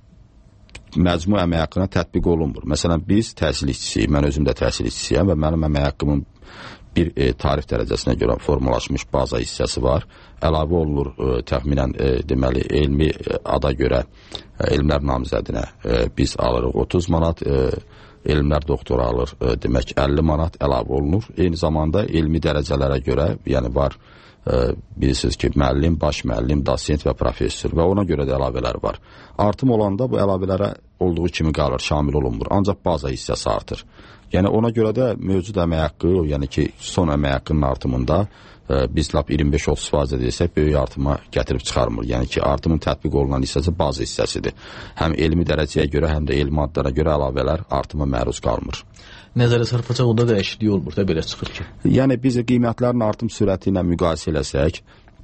məcmu əmək haqqına tətbiq olunmur. Məsələn, biz təhsil işçisiyik, mən özüm də təhsil işçisiyəm və mənim əmək haqqımın bir e, tarif dərəcəsinə görə formalaşmış baza hissəsi var. Əlavə olunur e, təxminən e, deməli elmi e, ada görə e, elmlər namizədinə e, biz alırıq otuz manat, e, elmlər doktora alır e, demək əlli manat əlavə olunur. Eyni zamanda elmi dərəcələrə görə, yəni var e, bilirsiniz ki, müəllim, baş müəllim, dosent və professor və ona görə də əlavələr var. Artım olanda bu əlavələrə olduğu kimi qalır, şamil olunmur. Ancaq baza hissəsi artır. Yəni ona görə də mövcud əmək haqqı, yəni ki, son əmək haqqının artımında e, biz lap iyirmi beş otuz faiz desək böyük artıma gətirib çıxarmır. Yəni ki, artımın tətbiq olunan hissəsi bazı hissəsidir. Həm elmi dərəcəyə görə, həm də elmi adlara görə əlavələr artıma məruz qalmır. Nəzərə çarpacaq onda dəyişiklik olmur da, belə çıxır ki. Yəni biz qiymətlərin artım sürəti ilə müqayisə eləsək,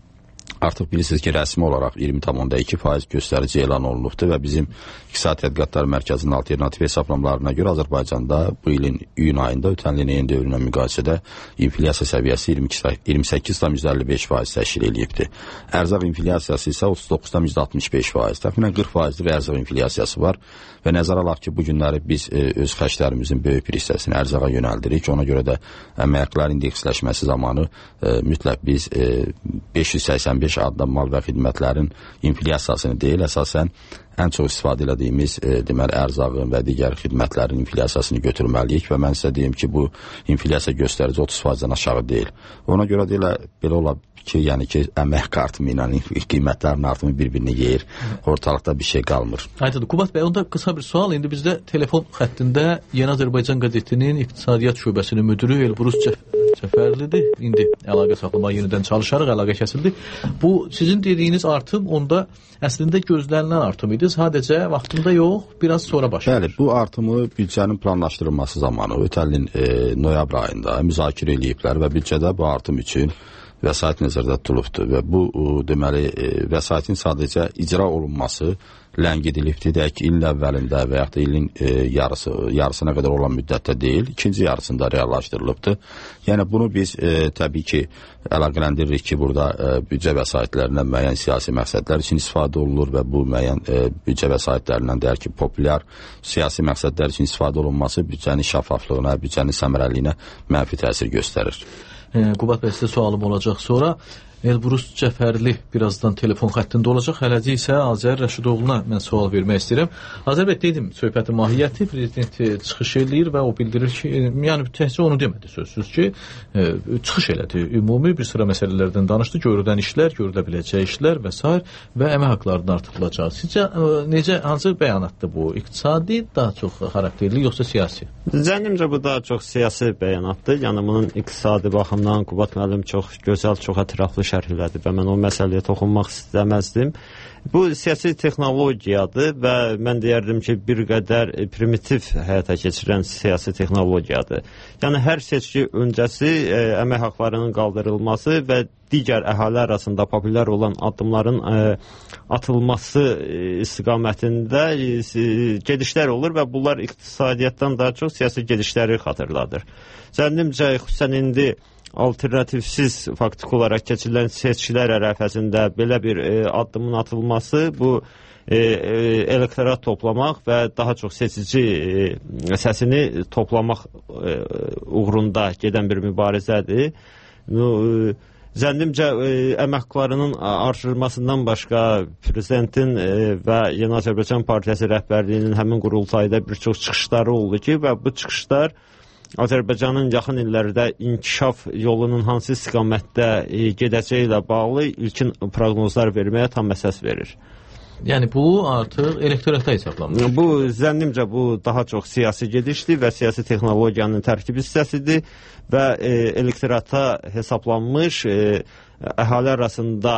artıq bilirsiniz ki, rəsmi olaraq iyirmi tam onda iki faiz göstərici elan olunubdur və bizim İqtisadi Tədqiqatlar Mərkəzinin alternativ hesablamlarına görə Azərbaycanda bu ilin iyun ayında ötən ilin eyni dövrünə müqayisədə inflyasiya səviyyəsi iyirmi səkkiz tam yüz əlli beş faiz təşkil edibdir. Ərzaq inflyasiyası isə otuz doqquz tam yüz altmış beş faiz. Təxminən qırx faizlik ərzaq inflyasiyası var və nəzərə alaq ki, bu günləri biz e, öz xərclərimizin böyük bir hissəsini ərzağa yönəldirik. Ona görə də əmək haqqları indeksləşməsi zamanı e, mütləq biz e, beş yüz səksən beş adda mal və xidmətlərin inflyasiyasını deyil, əsasən ən çox istifadə elədiyimiz e, deməli ərzağın və digər xidmətlərin inflyasiyasını götürməliyik və mən sizə deyim ki, bu inflyasiya göstərici otuz faizdən aşağı deyil. Ona görə də elə belə ola ki, yəni ki, əmək artımı ilə qiymətlərin artımı bir-birini yeyir. Ortalıqda bir şey qalmır. Aytadır, Qubat bəy, onda qısa bir sual. İndi bizdə telefon xəttində Yeni Azərbaycan qəzetinin İqtisadiyyat şöbəsinin müdürü Elbrus Cəfərlidir. İndi əlaqə saxlamağa yenidən çalışarıq, əlaqə kəsildi. Bu sizin dediyiniz artım onda əslində gözlənilən artım idi. Sadəcə vaxtında yox, biraz sonra başlayır. Bəli, bu artımı büdcənin planlaşdırılması zamanı ötən ilin e, noyabr ayında müzakirə ediblər və büdcədə bu artım üçün vəsait nəzərdə tutulubdur və bu deməli vəsaitin sadəcə icra olunması ləngidilibdir. Deyək ki, ilin əvvəlində və yaxud da ilin e, yarısı, yarısına qədər olan müddətdə deyil, ikinci yarısında reallaşdırılıbdır. Yəni bunu biz e, təbii ki, əlaqələndiririk ki, burada e, büdcə vəsaitlərindən müəyyən siyasi məqsədlər üçün istifadə olunur və bu müəyyən e, büdcə vəsaitlərindən deyək ki, populyar siyasi məqsədlər üçün istifadə olunması büdcənin şəffaflığına, büdcənin səmərəliliyinə mənfi təsir göstərir. Qubat bəy, sizə sualım olacaq sonra. Elbrus Cəfərli birazdan telefon xəttində olacaq. Hələci isə Azər Rəşidoğlu'na mən sual vermək istəyirəm. Azər bəy, dedim, söhbətin mahiyyəti, prezident çıxış eləyir və o bildirir ki, yəni təhsil onu demədi sözsüz ki, e, çıxış elədi. Ümumi bir sıra məsələlərdən danışdı, görülən işlər, görülə biləcək işlər və s. və əmək haqlarının artırılacaq. Sizcə e, necə, hansı bəyanatdır bu? İqtisadi daha çox xarakterli, yoxsa siyasi? Zənnimcə bu daha çox siyasi bəyanatdır. Yəni bunun iqtisadi baxımdan Qubat müəllim çox gözəl, çox ətraflı şərh elədi və mən o məsələyə toxunmaq istəməzdim. Bu siyasi texnologiyadır və mən deyərdim ki, bir qədər primitiv həyata keçirən siyasi texnologiyadır. Yəni hər seçki öncəsi e, əmək haqlarının qaldırılması və digər əhali arasında populyar olan addımların e, atılması e, istiqamətində e, gedişlər olur və bunlar iqtisadiyyatdan daha çox siyasi gedişləri xatırladır. Zənnimcə xüsusən indi alternativsiz faktiki olaraq keçirilən seçkilər ərəfəsində belə bir e, addımın atılması bu e, e, elektorat toplamaq və daha çox seçici e, səsini toplamaq e, uğrunda gedən bir mübarizədir. No, e, Zənnimcə e, əmək haqlarının artırılmasından başqa prezidentin e, və Yeni Azərbaycan Partiyası rəhbərliyinin həmin qurultayda bir çox çıxışları oldu ki, və bu çıxışlar Azərbaycanın yaxın illərdə inkişaf yolunun hansı istiqamətdə e, gedəcəyi ilə bağlı ilkin proqnozlar verməyə tam əsas verir. Yəni bu artıq elektorata hesablanmış. Bu zənnimcə bu daha çox siyasi gedişdir və siyasi texnologiyanın tərkib hissəsidir və e, elektorata hesablanmış e, əhali arasında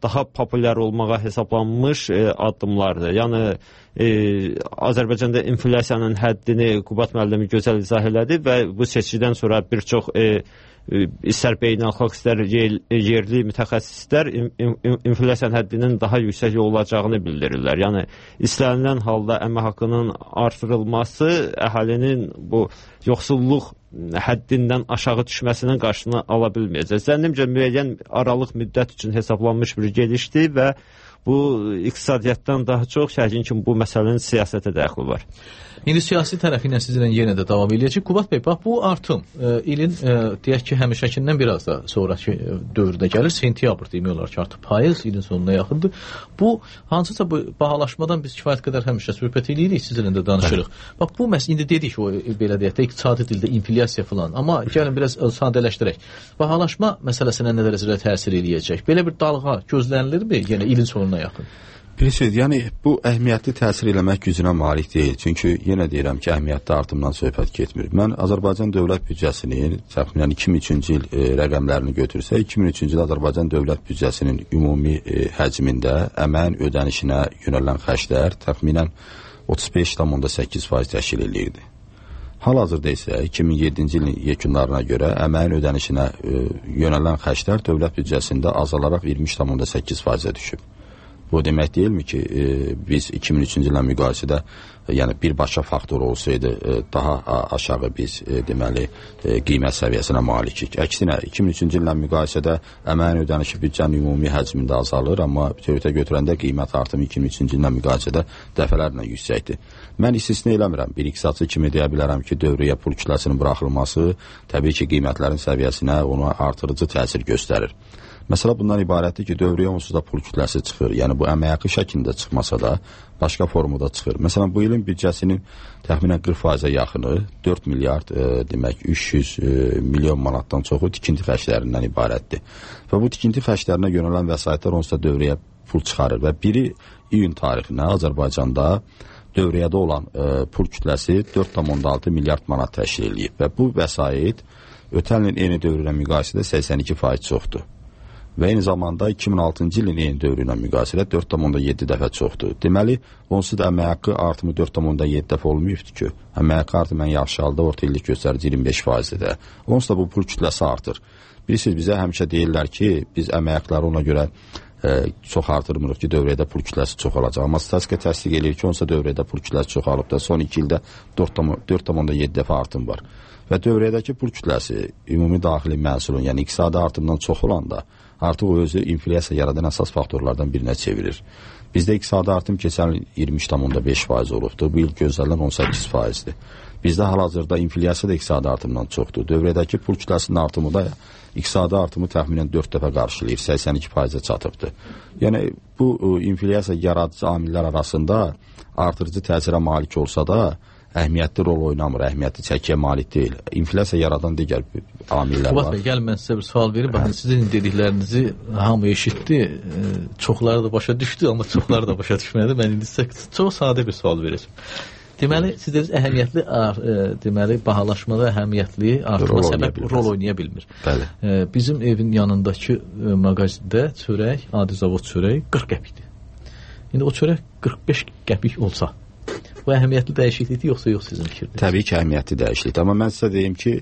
daha populyar olmağa hesablanmış e, addımlardır. Yəni e, Azərbaycanda inflyasiyanın həddini Qubat müəllimi gözəl izah elədi və bu seçkidən sonra bir çox e, istər beynəlxalq, istər yerli mütəxəssislər inflyasiyanın həddinin daha yüksək olacağını bildirirlər. Yəni istənilən halda əmək haqqının artırılması əhalinin bu yoxsulluq həddindən aşağı düşməsinin qarşısını ala bilməyəcək. Zənnimcə müəyyən aralıq müddət üçün hesablanmış bir gedişdir və bu iqtisadiyyatdan daha çox yəqin ki, bu məsələnin siyasətə dəxli var. İndi siyasi tərəfi ilə sizinlə yenə də davam edəcək. Qubat bəy, bax bu artım e, ilin e, deyək ki, həmişəkindən biraz da sonraki e, dövrdə gəlir. Sentyabr demək olar ki, artıq payız ilin sonuna yaxındır. Bu hansısa bu bahalaşmadan biz kifayət qədər həmişə söhbət edirik, sizinlə də danışırıq. Bəli. Bax bu məsələ indi dedik o belə deyək də iqtisadi dildə inflyasiya falan. Amma gəlin biraz sadələşdirək. Bahalaşma məsələsinə nə dərəcədə təsir eləyəcək? Belə bir dalğa gözlənilirmi yenə ilin sonuna yaxın? Bilirsiniz, yəni bu əhəmiyyətli təsir eləmək gücünə malik deyil. Çünki yenə deyirəm ki, əhəmiyyətli artımdan söhbət getmir. Mən Azərbaycan dövlət büdcəsinin təxminən iki min üçüncü il e, rəqəmlərini götürsək, iki min üçüncü il Azərbaycan dövlət büdcəsinin ümumi e, həcmində əməyin ödənişinə yönələn xərclər təxminən otuz beş tam səkkiz faiz təşkil edirdi. Hal-hazırda isə iki min yeddinci ilin yekunlarına görə əməyin ödənişinə e, yönələn xərclər dövlət büdcəsində azalaraq iyirmi üç tam səkkiz faizə düşüb. Bu demək deyilmi ki, e, biz iki min üçüncü ilə müqayisədə e, yəni birbaşa faktor olsaydı e, daha aşağı biz e, deməli e, qiymət səviyyəsinə malikik. Əksinə iki min üçüncü ilə müqayisədə əməyin ödənişi büdcənin ümumi həcmində azalır, amma bütövlükdə götürəndə qiymət artımı iki min üçüncü ilə müqayisədə dəfələrlə yüksəkdir. Mən istisna eləmirəm. Bir iqtisadçı kimi deyə bilərəm ki, dövrəyə pul kütləsinin buraxılması təbii ki, qiymətlərin səviyyəsinə ona artırıcı təsir göstərir. Məsələ bundan ibarətdir ki, dövrəyə onsuz da pul kütləsi çıxır. Yəni bu əmək haqqı şəklində çıxmasa da başqa formada çıxır. Məsələn, bu ilin büdcəsinin təxminən qırx faizə yaxını dörd milyard e, demək üç yüz e, milyon manatdan çoxu tikinti xərclərindən ibarətdir. Və bu tikinti xərclərinə yönələn vəsaitlər onsuz da dövrəyə pul çıxarır və biri iyun tarixinə Azərbaycanda dövrəyədə olan e, pul kütləsi dörd tam altı milyard manat təşkil edib və bu vəsait ötən ilin eyni dövrünə müqayisədə səksən iki faiz çoxdur. Və eyni zamanda iki min altıncı ilin eyni dövrü ilə müqayisədə dörd tam yeddi dəfə çoxdur. Deməli, onsuz da əmək haqqı artımı dörd tam yeddi dəfə olmayıbdır ki, əmək haqqı artımı ən yaxşı halda orta illik göstərici iyirmi beş faizdir də. Onsuz da bu pul kütləsi artır. Bilirsiniz, bizə həmişə deyirlər ki, biz əmək haqqları ona görə e, çox artırmırıq ki, dövrədə pul kütləsi çox olacaq. Amma statistika təsdiq edir ki, onsuz da dövrədə pul kütləsi çox alıb da son iki ildə dörd tam yeddi dəfə artım var. Və dövrədəki pul kütləsi ümumi daxili məhsulun, yəni iqtisadi artımdan çox olanda artıq o özü inflyasiya yaradan əsas faktorlardan birinə çevirir. Bizdə iqtisadi artım keçən il iyirmi üç tam beş faiz olubdur. Bu il gözlənilən on səkkiz faizdir. Bizdə hal-hazırda inflyasiya da iqtisadi artımdan çoxdur. Dövrədəki pul kütləsinin artımı da iqtisadi artımı təxminən dörd dəfə qarşılayır, səksən iki faizə çatıbdır. Yəni bu inflyasiya yaradıcı amillər arasında artırıcı təsirə malik olsa da əhəmiyyətli rol oynamır, əhəmiyyətli çəkiyə malik deyil. İnflyasiya yaradan digər amillər var. Qubat bəy, gəlin mən sizə bir sual verim. Baxın, sizin dediklərinizi hamı eşitdi, çoxları da başa düşdü, amma çoxları da başa düşmədi. Mən indi sizə çox sadə bir sual verəcəm. Deməli, siz dediniz, əhəmiyyətli, deməli, bahalaşmada əhəmiyyətli artıma səbəb rol oynaya bilmir. Bəli. Bizim evin yanındakı mağazində çörək, adi zavod çörək qırx qəpikdir. İndi o çörək qırx beş qəpik olsa, bu əhəmiyyətli dəyişiklikdir, yoxsa yox sizin fikirdir? Təbii ki, əhəmiyyətli dəyişiklikdir. Amma mən sizə deyim ki,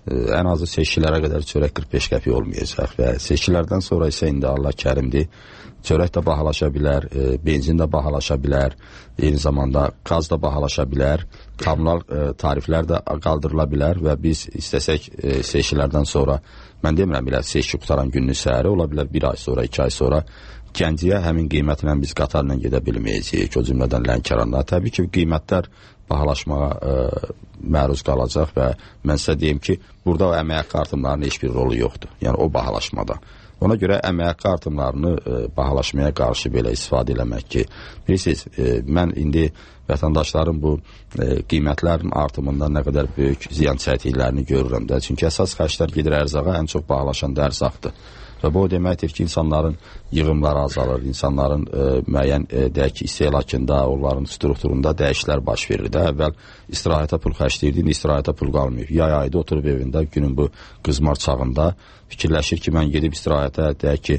ən azı seçkilərə qədər çörək qırx beş qəpik olmayacaq və seçkilərdən sonra isə indi Allah kərimdir, çörək də bahalaşa bilər, benzin də bahalaşa bilər, eyni zamanda qaz da bahalaşa bilər, kommunal tariflər də qaldırıla bilər və biz istəsək seçkilərdən sonra, mən demirəm belə seçki qutaran günün səhəri, ola bilər bir ay sonra, iki ay sonra Gəncəyə həmin qiymətlə biz qatarla gedə bilməyəcəyik, o cümlədən Lənkəranda. Təbii ki, qiymətlər bahalaşmağa ə, məruz qalacaq və mən sizə deyim ki, burada o əmək haqqı artımlarının heç bir rolu yoxdur, yəni o bahalaşmada. Ona görə əmək haqqı artımlarını ə, bahalaşmaya qarşı belə istifadə eləmək ki, bilirsiniz, ə, mən indi vətəndaşların bu ə, qiymətlərin artımından nə qədər böyük ziyan çəkdiklərini görürəm də. Çünki əsas xərclər gedir ərzağa, ən çox bahalaşan da ərzaqdır. Və bu o deməkdir ki, insanların yığımları azalır, insanların e, müəyyən e, deyək ki, istehlakında, onların strukturunda dəyişikliklər baş verir də. Əvvəl istirahətə pul xərcləyirdi, indi istirahətə pul qalmıyor. Yay ayda oturub evində günün bu qızmar çağında fikirləşir ki, mən gedib istirahətə deyək ki,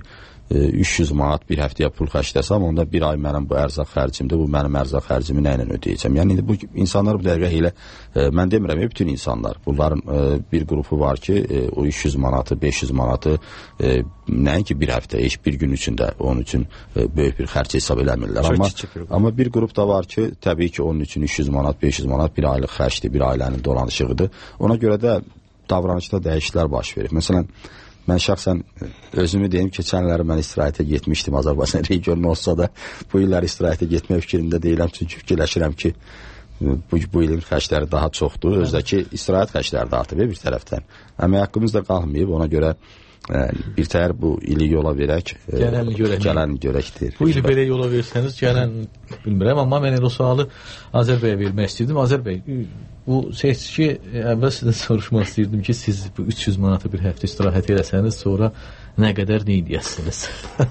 üç yüz manat bir həftəyə pul xərcləsəm, onda bir ay mənim bu ərzaq xərcimdir, bu mənim ərzaq xərcimi nə ilə ödəyəcəm? Yəni, bu insanlar bu dəqiqə elə, e, mən demirəm, e, bütün insanlar, bunların e, bir qrupu var ki, e, o üç yüz manatı, beş yüz manatı e, nəinki bir həftə, heç bir gün üçündə onun üçün e, böyük bir xərc hesab eləmirlər. Amma, amma bir qrup da var ki, təbii ki, onun üçün üç yüz manat, beş yüz manat bir aylıq xərcdir, bir ailənin dolanışığıdır. Ona görə də davranışda dəyişikliklər baş verir. Məsələn, mən şəxsən özümü deyim, keçən illəri mən istirahətə getmişdim Azərbaycan regionu olsa da bu illər istirahətə getmək fikrində deyiləm, çünki fikirləşirəm ki bu, bu ilin xərcləri daha çoxdur, özdəki istirahət xərcləri də artıb bir tərəfdən. Əmək haqqımız da qalmayıb, ona görə ə, bir təhər bu ili yola verək, gələn görək. Gələn görəkdir. Bu ili belə yola versəniz, gələn bilmirəm, amma mən o sualı Azər bəyə vermək istəyirdim. Azər bəy, bu seçki, əvvəl sizdən soruşmaq istəyirdim ki, siz bu üç yüz manatı bir həftə istirahət eləsəniz, sonra nə qədər nə edərsiniz?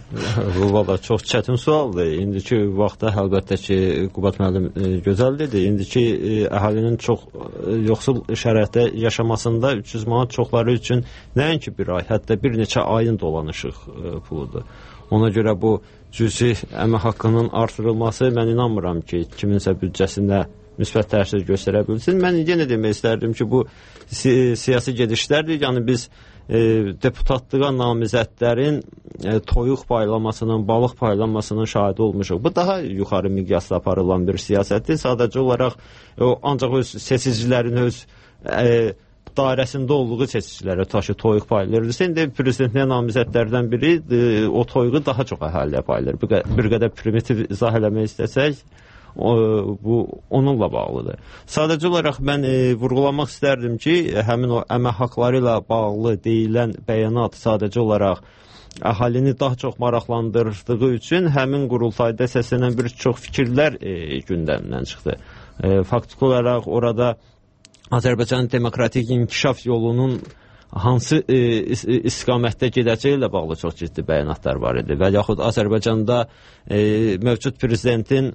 Bu valla çox çətin sualdır. İndiki vaxtda əlbəttə ki, Qubad müəllim e, gözəl dedi. İndiki e, əhalinin çox e, yoxsul şəraitdə yaşamasında üç yüz manat çoxları üçün nəinki bir ay, hətta bir neçə ayın dolanışıq e, puludur. Ona görə bu cüzi əmək haqqının artırılması mən inanmıram ki, kiminsə büdcəsində müsbət təsir göstərə bilsin. Mən yenə demək istərdim ki, bu si siyasi gedişlərdir. Yəni biz e, deputatlığa namizədlərin e, toyuq paylamasının, balıq paylamasının şahidi olmuşuq. Bu daha yuxarı miqyasda aparılan bir siyasətdir. Sadəcə olaraq o, ancaq öz seçicilərin öz e, dairəsində olduğu seçicilərə taşı toyuq paylayırdı. İndi prezidentliyə namizədlərdən biri e, o toyuğu daha çox əhaliyə paylayır. Bir, bir qədər primitiv izah eləmək istəsək, O, bu onunla bağlıdır. Sadəcə olaraq mən e, vurğulamaq istərdim ki, həmin o əmək haqları ilə bağlı deyilən bəyanat sadəcə olaraq əhalini daha çox maraqlandırdığı üçün həmin qurultayda səslənən bir çox fikirlər e, gündəmdən çıxdı. E, faktiki olaraq orada Azərbaycanın demokratik inkişaf yolunun hansı e, istiqamətdə gedəcəyi ilə bağlı çox ciddi bəyanatlar var idi və yaxud Azərbaycanda e, mövcud prezidentin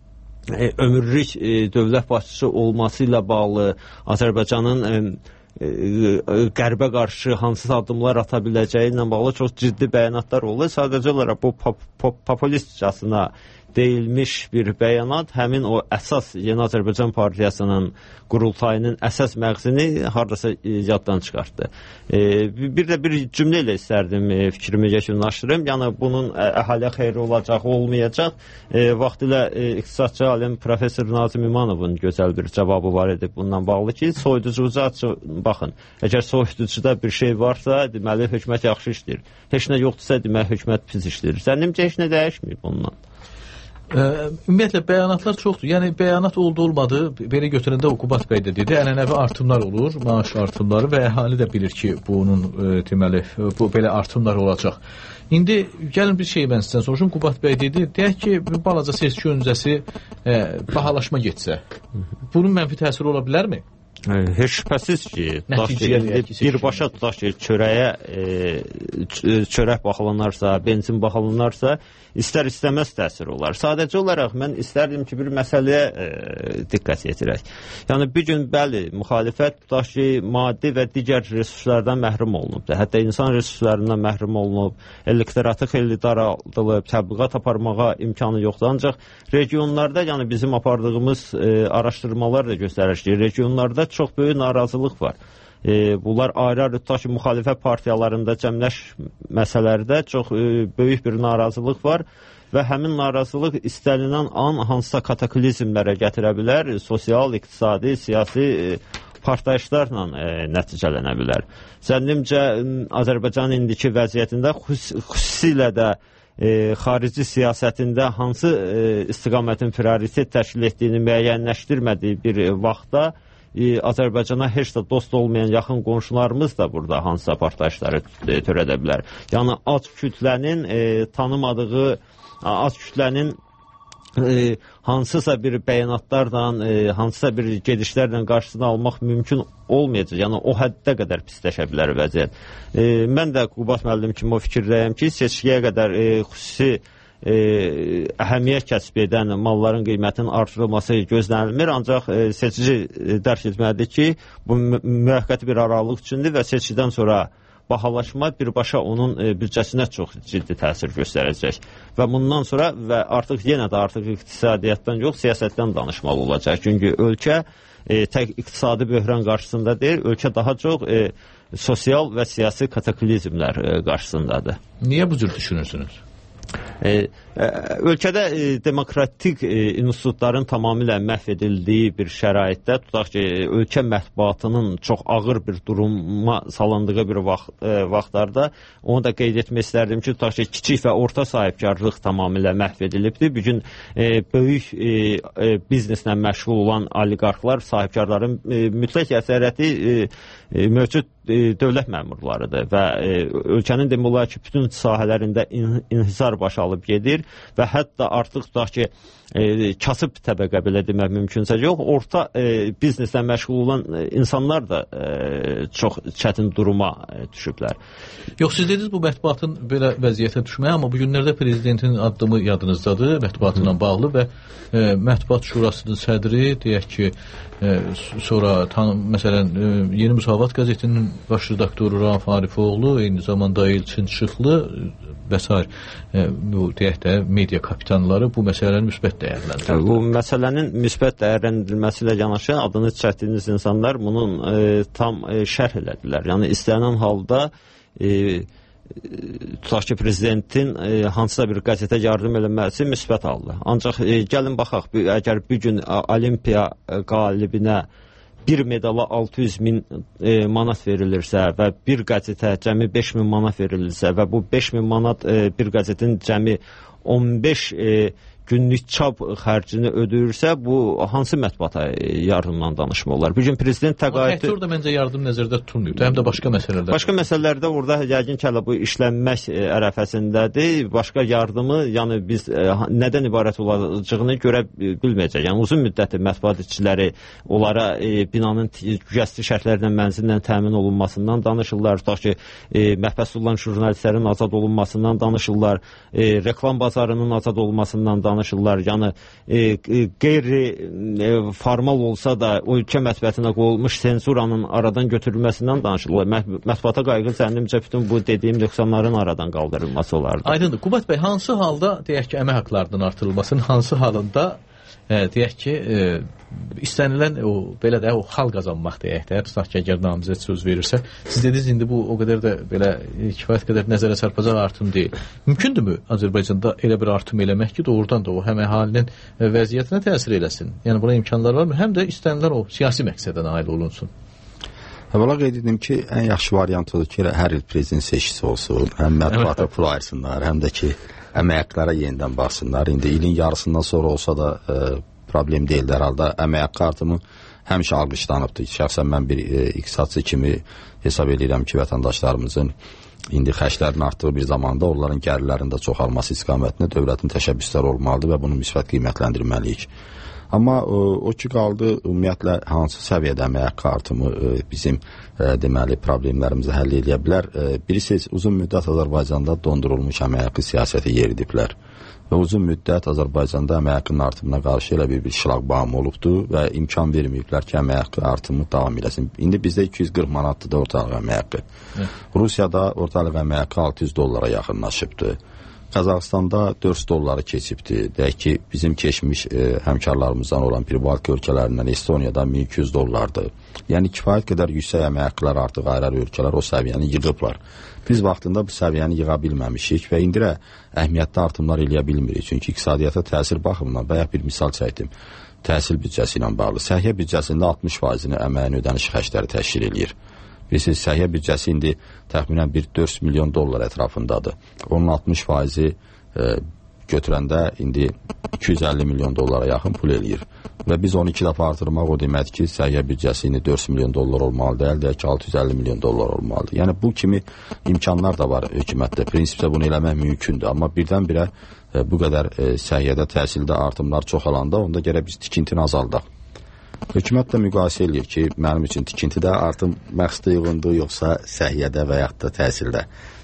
E, ömürlük e, dövlət başçısı olması ilə bağlı Azərbaycanın e, e, qərbə qarşı hansı addımlar ata biləcəyi ilə bağlı çox ciddi bəyanatlar oldu. Sadəcə olaraq bu pop pop populistcasına deyilmiş bir bəyanat həmin o əsas Yeni Azərbaycan Partiyasının qurultayının əsas məğzini hardasa yaddan çıxartdı. E, bir də bir cümlə ilə istərdim e, fikrimi yekunlaşdırım. Yəni bunun əhaliyə xeyri olacaq, olmayacaq. E, vaxtilə e, iqtisadçı alim professor Nazim İmanovun gözəl bir cavabı var idi bundan bağlı ki, soyuducuza baxın. Əgər soyuducuda bir şey varsa, deməli hökumət yaxşı işləyir. Heç nə yoxdursa, deməli hökumət pis işləyir. Zənnimcə heç nə dəyişməyib ondan. Ə, ümumiyyətlə bəyanatlar çoxdur. Yəni bəyanat oldu olmadı, belə götürəndə Qubad bəy də dedi, ənənəvi artımlar olur, maaş artımları və əhali də bilir ki, bunun ə, deməli bu belə artımlar olacaq. İndi gəlin bir şey mən sizdən soruşum. Qubad bəy dedi, deyək ki, bir balaca seçki öncəsi ə, bahalaşma getsə, bunun mənfi təsiri ola bilərmi? Heç şübhəsiz ki, birbaşa tutaq ki, çörəyə e, çörək baxılanarsa, benzin baxılanarsa, istər-istəməz təsir olar. Sadəcə olaraq mən istərdim ki, bir məsələyə e, diqqət yetirək. Yəni, bir gün bəli, müxalifət tutaq ki, maddi və digər resurslardan məhrum olunubdur. Hətta insan resurslarından məhrum olunub, elektoratı xeyli daraldılıb, təbliğat aparmağa imkanı yoxdur. Ancaq regionlarda, yəni bizim apardığımız e, araşdırmalar da göstərir ki, regionlarda çox böyük narazılıq var. E, bunlar ayrı-ayrı tutaq ki, müxalifət partiyalarında cəmləşməsələrdə çox e, böyük bir narazılıq var və həmin narazılıq istənilən an hansısa kataklizmlərə gətirə bilər, sosial, iqtisadi, siyasi e, partlayışlarla e, nəticələnə bilər. Zənnimcə Azərbaycanın indiki vəziyyətində xüs xüsusilə də e, xarici siyasətində hansı e, istiqamətin prioritet təşkil etdiyini müəyyənləşdirmədiyi bir e, vaxtda Azərbaycana heç də dost olmayan yaxın qonşularımız da burada hansısa partlayışları törədə bilər. Yəni az kütlənin e, tanımadığı, az kütlənin e, hansısa bir bəyanatlarla, e, hansısa bir gedişlərlə qarşısını almaq mümkün olmayacaq. Yəni o həddə qədər pisləşə bilər vəziyyət. E, mən də Qubad müəllim kimi o fikirdəyəm ki, seçkiyə qədər e, xüsusi E, əhəmiyyət kəsb edən malların qiymətinin artırılması gözlənilmir, ancaq e, seçici e, dərk etməlidir ki, bu müvəqqəti bir aralıq üçündür və seçkidən sonra bahalaşma birbaşa onun e, büdcəsinə çox ciddi təsir göstərəcək. Və bundan sonra və artıq yenə də artıq iqtisadiyyatdan yox, siyasətdən danışmalı olacaq. Çünki ölkə e, tək iqtisadi böhran qarşısında deyil, ölkə daha çox e, sosial və siyasi kataklizmlər e, qarşısındadır. Niyə bu cür düşünürsünüz? E, e, ölkədə e, demokratik e, institutların tamamilə məhv edildiyi bir şəraitdə, tutaq ki, ölkə mətbuatının çox ağır bir duruma salındığı bir vaxt, e, vaxtlarda onu da qeyd etmək istərdim ki, tutaq ki, kiçik və orta sahibkarlıq tamamilə məhv edilibdir. Bugün e, böyük e, e, bizneslə məşğul olan oliqarxlar, sahibkarların e, mütləq əsərəti e, e, mövcud e, dövlət məmurlarıdır və e, ölkənin demək olar ki, bütün sahələrində in, inhisar baş alıb gedir və hətta artıq tutaq ki, e, kasıb təbəqə belə demək mümkünsə yox, orta e, bizneslə məşğul olan e, insanlar da e, çox çətin duruma e, düşüblər. Yox, siz dediniz bu mətbuatın belə vəziyyətə düşməyə, amma bu günlərdə prezidentin addımı yadınızdadır, mətbuatla bağlı və e, Mətbuat Şurasının sədri deyək ki, e, sonra tanım, məsələn, e, Yeni Müsavat qəzetinin baş redaktoru Rauf Arifoğlu, eyni zamanda Elçin Şıxlı və s. E, bu deyək də media kapitanları bu məsələni müsbət dəyərləndirir. Bu məsələnin müsbət dəyərləndirilməsi ilə yanaşı adını çəkdiyiniz insanlar bunun e, tam e, şərh elədilər. Yəni istənilən halda e, tutaq ki, prezidentin e, hansısa bir qəzetə yardım eləməsi müsbət haldır. Ancaq e, gəlin baxaq, əgər bir gün Olimpiya qalibinə bir medala altı yüz min e, manat verilirsə və bir qəzetə cəmi beş min manat verilirsə və bu beş min manat e, bir qəzetin cəmi on beş e, günlük çap xərcini ödəyirsə, bu hansı mətbuata yardımdan danışma olar? Bugün prezident təqaüdü... Təkcə orada məncə yardım nəzərdə tutulmuyor, həm də başqa məsələlər. Başqa məsələlərdə orada yəqin ki, hələ bu işlənmək ərəfəsindədir. Başqa yardımı, yəni biz e, nədən ibarət olacağını görə bilməyəcək. Yəni uzun müddətli mətbuat işçiləri onlara e, binanın güzəştli şərtlərlə mənzillə təmin olunmasından danışırlar. Tutaq ki, e, məhbəs olunan jurnalistlərin azad olunmasından danışırlar. E, reklam bazarının azad olunmasından danışırlar. danışırlar. Yəni e, e, qeyri-formal olsa da ölkə mətbuatına qoyulmuş sensuranın aradan götürülməsindən danışırlar. Mətbuata qayğı zənnimcə bütün bu dediyim nöqsanların aradan qaldırılması olardı. Aydındır. Qubat bəy, hansı halda deyək ki, əmək haqlarının artırılmasının hansı halında e, deyək ki, e, istənilən o belə də o xal qazanmaq deyək də, tutaq ki, əgər namizəd söz verirsə, siz dediniz indi bu o qədər də belə kifayət qədər nəzərə çarpacaq artım deyil. Mümkündürmü Azərbaycanda elə bir artım eləmək ki, doğrudan da o həm əhalinin vəziyyətinə təsir eləsin? Yəni buna imkanlar varmı? Həm də istənilən o siyasi məqsədə nail olunsun. Əvvəla qeyd edim ki, ən yaxşı variant odur ki, hər il prezident seçkisi olsun, həm mətbuata pul ayırsınlar, həm də ki, əmək haqlara yenidən baxsınlar. İndi ilin yarısından sonra olsa da e, problem deyildi hər halda. Əmək haqqı artımı həmişə alqışlanıbdır. Şəxsən mən bir e, iqtisadçı kimi hesab edirəm ki, vətəndaşlarımızın indi xərclərin artdığı bir zamanda onların gəlirlərində çoxalması istiqamətində dövlətin təşəbbüsləri olmalıdır və bunu müsbət qiymətləndirməliyik. Amma o, o ki qaldı, ümumiyyətlə hansı səviyyədə əmək haqqı artımı e, bizim e, deməli problemlərimizi həll edə bilər. E, birisi uzun müddət Azərbaycanda dondurulmuş əmək haqqı siyasəti yeridiblər və uzun müddət Azərbaycanda əmək haqqının artımına qarşı elə bir, bir şlaqbam olubdur və imkan verməyiblər ki, əmək haqqı artımı davam eləsin. İndi bizdə iki yüz qırx manatdır da ortalıq əmək haqqı. Hı. Rusiyada ortalıq əmək haqqı altı yüz dollara yaxınlaşıbdır. Qazaxıstanda dörd yüz dolları keçibdir. Deyək ki, bizim keçmiş e, həmkarlarımızdan olan Pribaltika ölkələrindən Estoniyada min iki yüz dollardır. Yəni kifayət qədər yüksək əmək haqqılar artıq ayrı ölkələr o səviyyəni yığıblar. Biz vaxtında bu səviyyəni yığa bilməmişik və indi də əhəmiyyətli artımlar eləyə bilmirik. Çünki iqtisadiyyata təsir baxımından bayaq bir misal çəkdim. Təhsil büdcəsi ilə bağlı. Səhiyyə büdcəsində altmış faizini əməyin ödəniş xərcləri təşkil eləyir. Bilirsiniz, səhiyyə büdcəsi indi təxminən bir dörd yüz milyon dollar ətrafındadır. Onun altmış faizi e, götürəndə indi iki yüz əlli milyon dollara yaxın pul eləyir. Və biz onu iki dəfə artırmaq o deməkdir ki, səhiyyə büdcəsi indi dörd yüz milyon dollar olmalı deyil, deyək ki, altı yüz əlli milyon dollar olmalıdır. Yəni bu kimi imkanlar da var hökumətdə. Prinsipcə bunu eləmək mümkündür. Amma birdən-birə e, bu qədər e, səhiyyədə, təhsildə artımlar çoxalanda onda gərək biz tikintini azaldaq. Hökumət də müqayisə eləyir ki, mənim üçün tikintidə artım məqsədə uyğundur, yoxsa səhiyyədə və yaxud da təhsildə.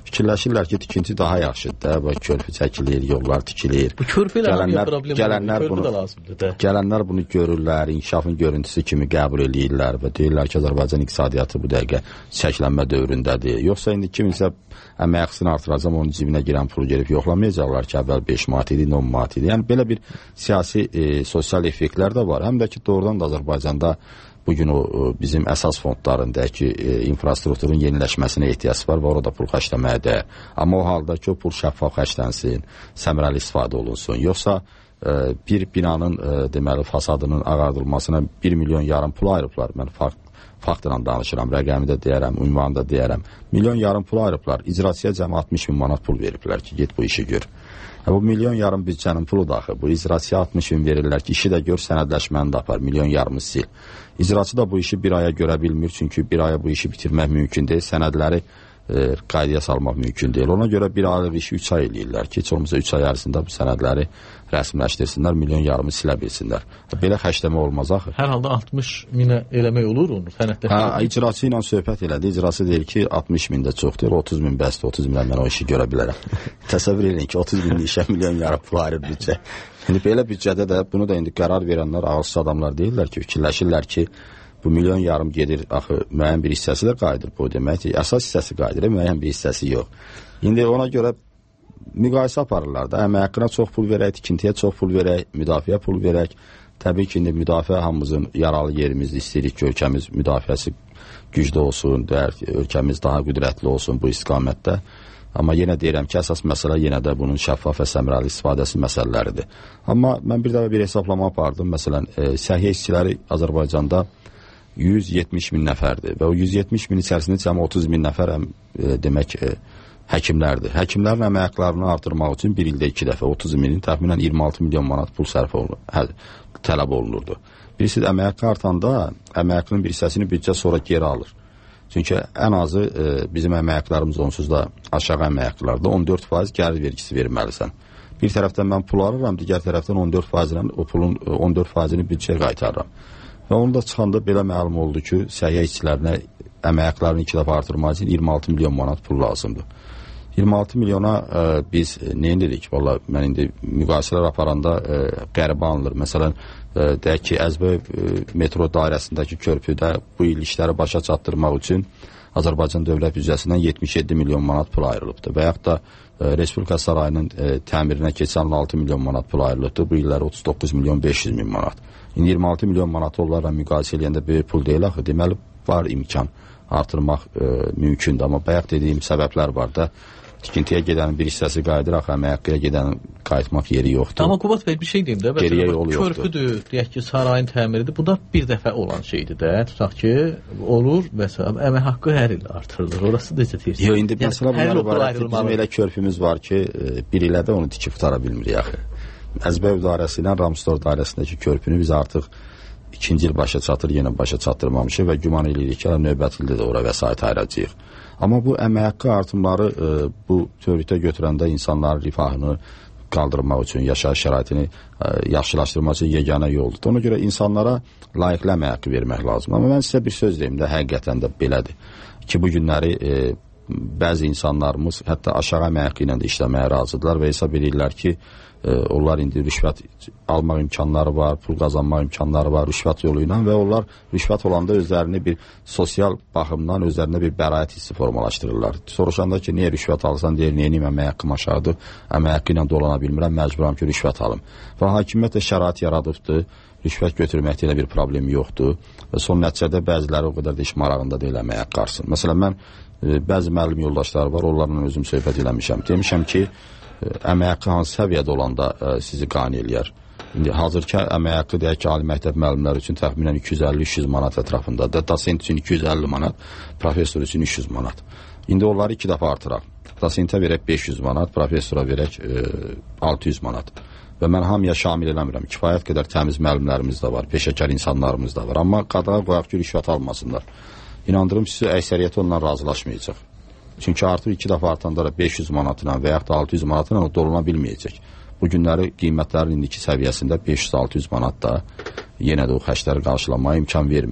fikirləşirlər ki, tikinti daha yaxşıdır da, bu körpü çəkilir, yollar tikilir. Bu körpü ilə gələnlər, problem gələnlər bunu, lazımdır. Gələnlər bunu görürlər, inkişafın görüntüsü kimi qəbul edirlər və deyirlər ki, Azərbaycan iqtisadiyyatı bu dəqiqə çiçəklənmə dövründədir. Yoxsa indi kiminsə əmək haqqını artıracam, onun cibinə girən pulu gelib yoxlamayacaqlar ki, əvvəl beş manat idi, on manat idi. Yəni belə bir siyasi, e, sosial effektlər də var. Həm də ki, doğrudan da Azərbaycanda bugün o bizim əsas fondlarındakı e, infrastrukturun yeniləşməsinə ehtiyac var və orada pul xərcləməyə dəyər. Amma o halda ki, o pul şəffaf xərclənsin, səmərəli istifadə olunsun. Yoxsa e, bir binanın e, deməli fasadının ağardılmasına bir milyon yarım pul ayırıblar. Mən fakt, faktla danışıram, rəqəmi də deyərəm, ünvanı da deyərəm. Milyon yarım pul ayırıblar. İcrasıya cəmi altmış min manat pul veriblər ki, get bu işi gör. Bu milyon yarım büdcənin pulu daxı. Bu icrasıya altmış min verirlər ki, işi də gör, sənədləşməni də apar, milyon yarımı sil. İcraçı da bu işi bir aya görə bilmir, çünki bir aya bu işi bitirmək mümkün deyil, sənədləri e, qaydaya salmaq mümkün deyil. Ona görə bir aylıq işi üç ay eləyirlər ki, heç olmasa üç ay ərzində bu sənədləri rəsmiləşdirsinlər, milyon yarımı silə bilsinlər. Belə xərcləmə olmaz axı. Hər halda altmış minə eləmək olur onu, sənədləşdirmək. Hə, icraçı ilə söhbət elədi. İcrası deyir ki, altmış min də çox deyil, otuz min bəsdir, otuz minə mən o işi görə bilərəm. Təsəvvür edin ki, otuz minlik işə milyon yarım pul ayırır büdcə. İndi belə büdcədə də bunu da indi qərar verənlər ağılsız adamlar deyirlər ki, fikirləşirlər ki, bu milyon yarım gedir, axı müəyyən bir hissəsi də qayıdır bu deməkdir. Əsas hissəsi qayıdır, müəyyən bir hissəsi yox. İndi ona görə müqayisə aparırlar da, əmək haqqına çox pul verək, tikintiyə çox pul verək, müdafiə pul verək. Təbii ki, indi müdafiə hamımızın yaralı yerimizdir, istəyirik ki, ölkəmiz müdafiəsi güclü olsun, deyər, ölkəmiz daha qüdrətli olsun bu istiqamətdə. Amma yenə deyirəm ki, əsas məsələ yenə də bunun şəffaf və səmərəli istifadəsi məsələləridir. Amma mən bir dəfə bir hesablama apardım. Məsələn, e, səhiyyə işçiləri Azərbaycanda yüz yetmiş min nəfərdir və o yüz yetmiş min içərisində cəmi otuz min nəfər e, demək e, həkimlərdir. Həkimlərin əmək haqqlarını artırmaq üçün bir ildə iki dəfə otuz minin təxminən iyirmi altı milyon manat pul sərf olunur, hə, tələb olunurdu. Birisi də əmək haqqı artanda əmək haqqının bir hissəsini büdcə sonra geri alır. Çünki ən azı e, bizim əmək haqqlarımız onsuz da aşağı əmək haqqlarda on dörd faiz gəlir vergisi verməlisən. Bir tərəfdən mən pul alıram, digər tərəfdən on dörd faizlə o pulun on dörd faizini büdcəyə qaytarıram. Və onu da çıxanda belə məlum oldu ki, səhiyyə işçilərinə əmək haqqlarını iki dəfə artırmaq üçün iyirmi altı milyon manat pul lazımdır. iyirmi altı milyona e, biz e, nə edirik? Valla mən indi müqayisələr aparanda e, qəribə anılır. Məsələn, e, deyək ki, Əzbəy e, metro dairəsindəki körpüdə bu il işləri başa çatdırmaq üçün Azərbaycan dövlət büdcəsindən yetmiş yeddi milyon manat pul ayrılıbdır. Və yaxud da e, Respublika sarayının e, təmirinə keçən altı milyon manat pul ayrılıbdır. Bu illər otuz doqquz milyon beş yüz min manat. İndi iyirmi altı milyon manat onlarla müqayisə edəndə böyük pul deyil axı. Deməli, var imkan artırmaq e, mümkündür. Amma bayaq dediyim səbəblər var da. Tikintiyə gedənin bir hissəsi qayıdır, axı əmək haqqıya gedənin qayıtmaq yeri yoxdur. Amma Qubat bəy bir şey deyim də, geriyə yol yoxdur. Körpüdür, deyək ki, sarayın təmiridir. Bu da bir dəfə olan şeydir də. Tutaq ki, olur və əmək haqqı hər il artırılır. Orası necə deyirsən? Yox, indi məsələ bunlar var. Bizim elə körpümüz var ki, bir ilə də onu tikib tutara bilmirik axı. Əzbəy dairəsi ilə Ramstor dairəsindəki körpünü biz artıq ikinci il başa çatır, yenə başa çatdırmamışıq və güman edirik ki, növbəti ildə də ora vəsait ayıracağıq. Amma bu əmək haqqı artımları e, bu teorikdə götürəndə insanların rifahını qaldırmaq üçün, yaşayış şəraitini e, yaxşılaşdırmaq üçün yeganə yoldur. Ona görə insanlara layiqli əmək haqqı vermək lazım. Amma mən sizə bir söz deyim də, həqiqətən də belədir ki, bu günləri e, bəzi insanlarımız hətta aşağı əmək haqqı ilə də işləməyə razıdırlar və hesab edirlər ki, e, onlar indi rüşvət almaq imkanları var, pul qazanmaq imkanları var rüşvət yolu ilə və onlar rüşvət olanda özlərini bir sosial baxımdan özlərinə bir bəraət hissi formalaşdırırlar. Soruşanda ki, niyə rüşvət alsan, deyir, niyə neyim, əmək haqqım aşağıdır, əmək haqqı ilə dolana bilmirəm, məcburam ki, rüşvət alım. Və hakimiyyət də şərait yaradıbdır, rüşvət götürməkdə elə bir problem yoxdur və son nəticədə bəziləri o qədər də iş marağında deyil əmək haqqı arsın. Məsələn, mən e, bəzi müəllim yoldaşlar var, onlarla özüm söhbət eləmişəm. Demişəm ki, əmək haqqı hansı səviyyədə olanda ə, sizi qane eləyər. İndi hazırki əmək haqqı deyək ki, ali məktəb müəllimləri üçün təxminən iki yüz əlli üç yüz manat ətrafındadır. Dosent üçün iki yüz əlli manat, professor üçün üç yüz manat. İndi onları iki dəfə artıraq. Dosentə verək beş yüz manat, professora verək ə, altı yüz manat. Və mən hamıya şamil eləmirəm. Kifayət qədər təmiz müəllimlərimiz də var, peşəkar insanlarımız da var. Amma qadağa qoyaq ki, rüşvət almasınlar. İnandırım sizi, əksəriyyəti ondan razılaşmayacaq. Çünki artıq iki dəfə artanda da beş yüz manatla və yaxud da altı yüz manatla dolana bilməyəcək. Bu günləri qiymətlərin indiki səviyyəsində beş yüz altı yüz manat da yenə də o xərcləri qarşılamağa imkan vermir.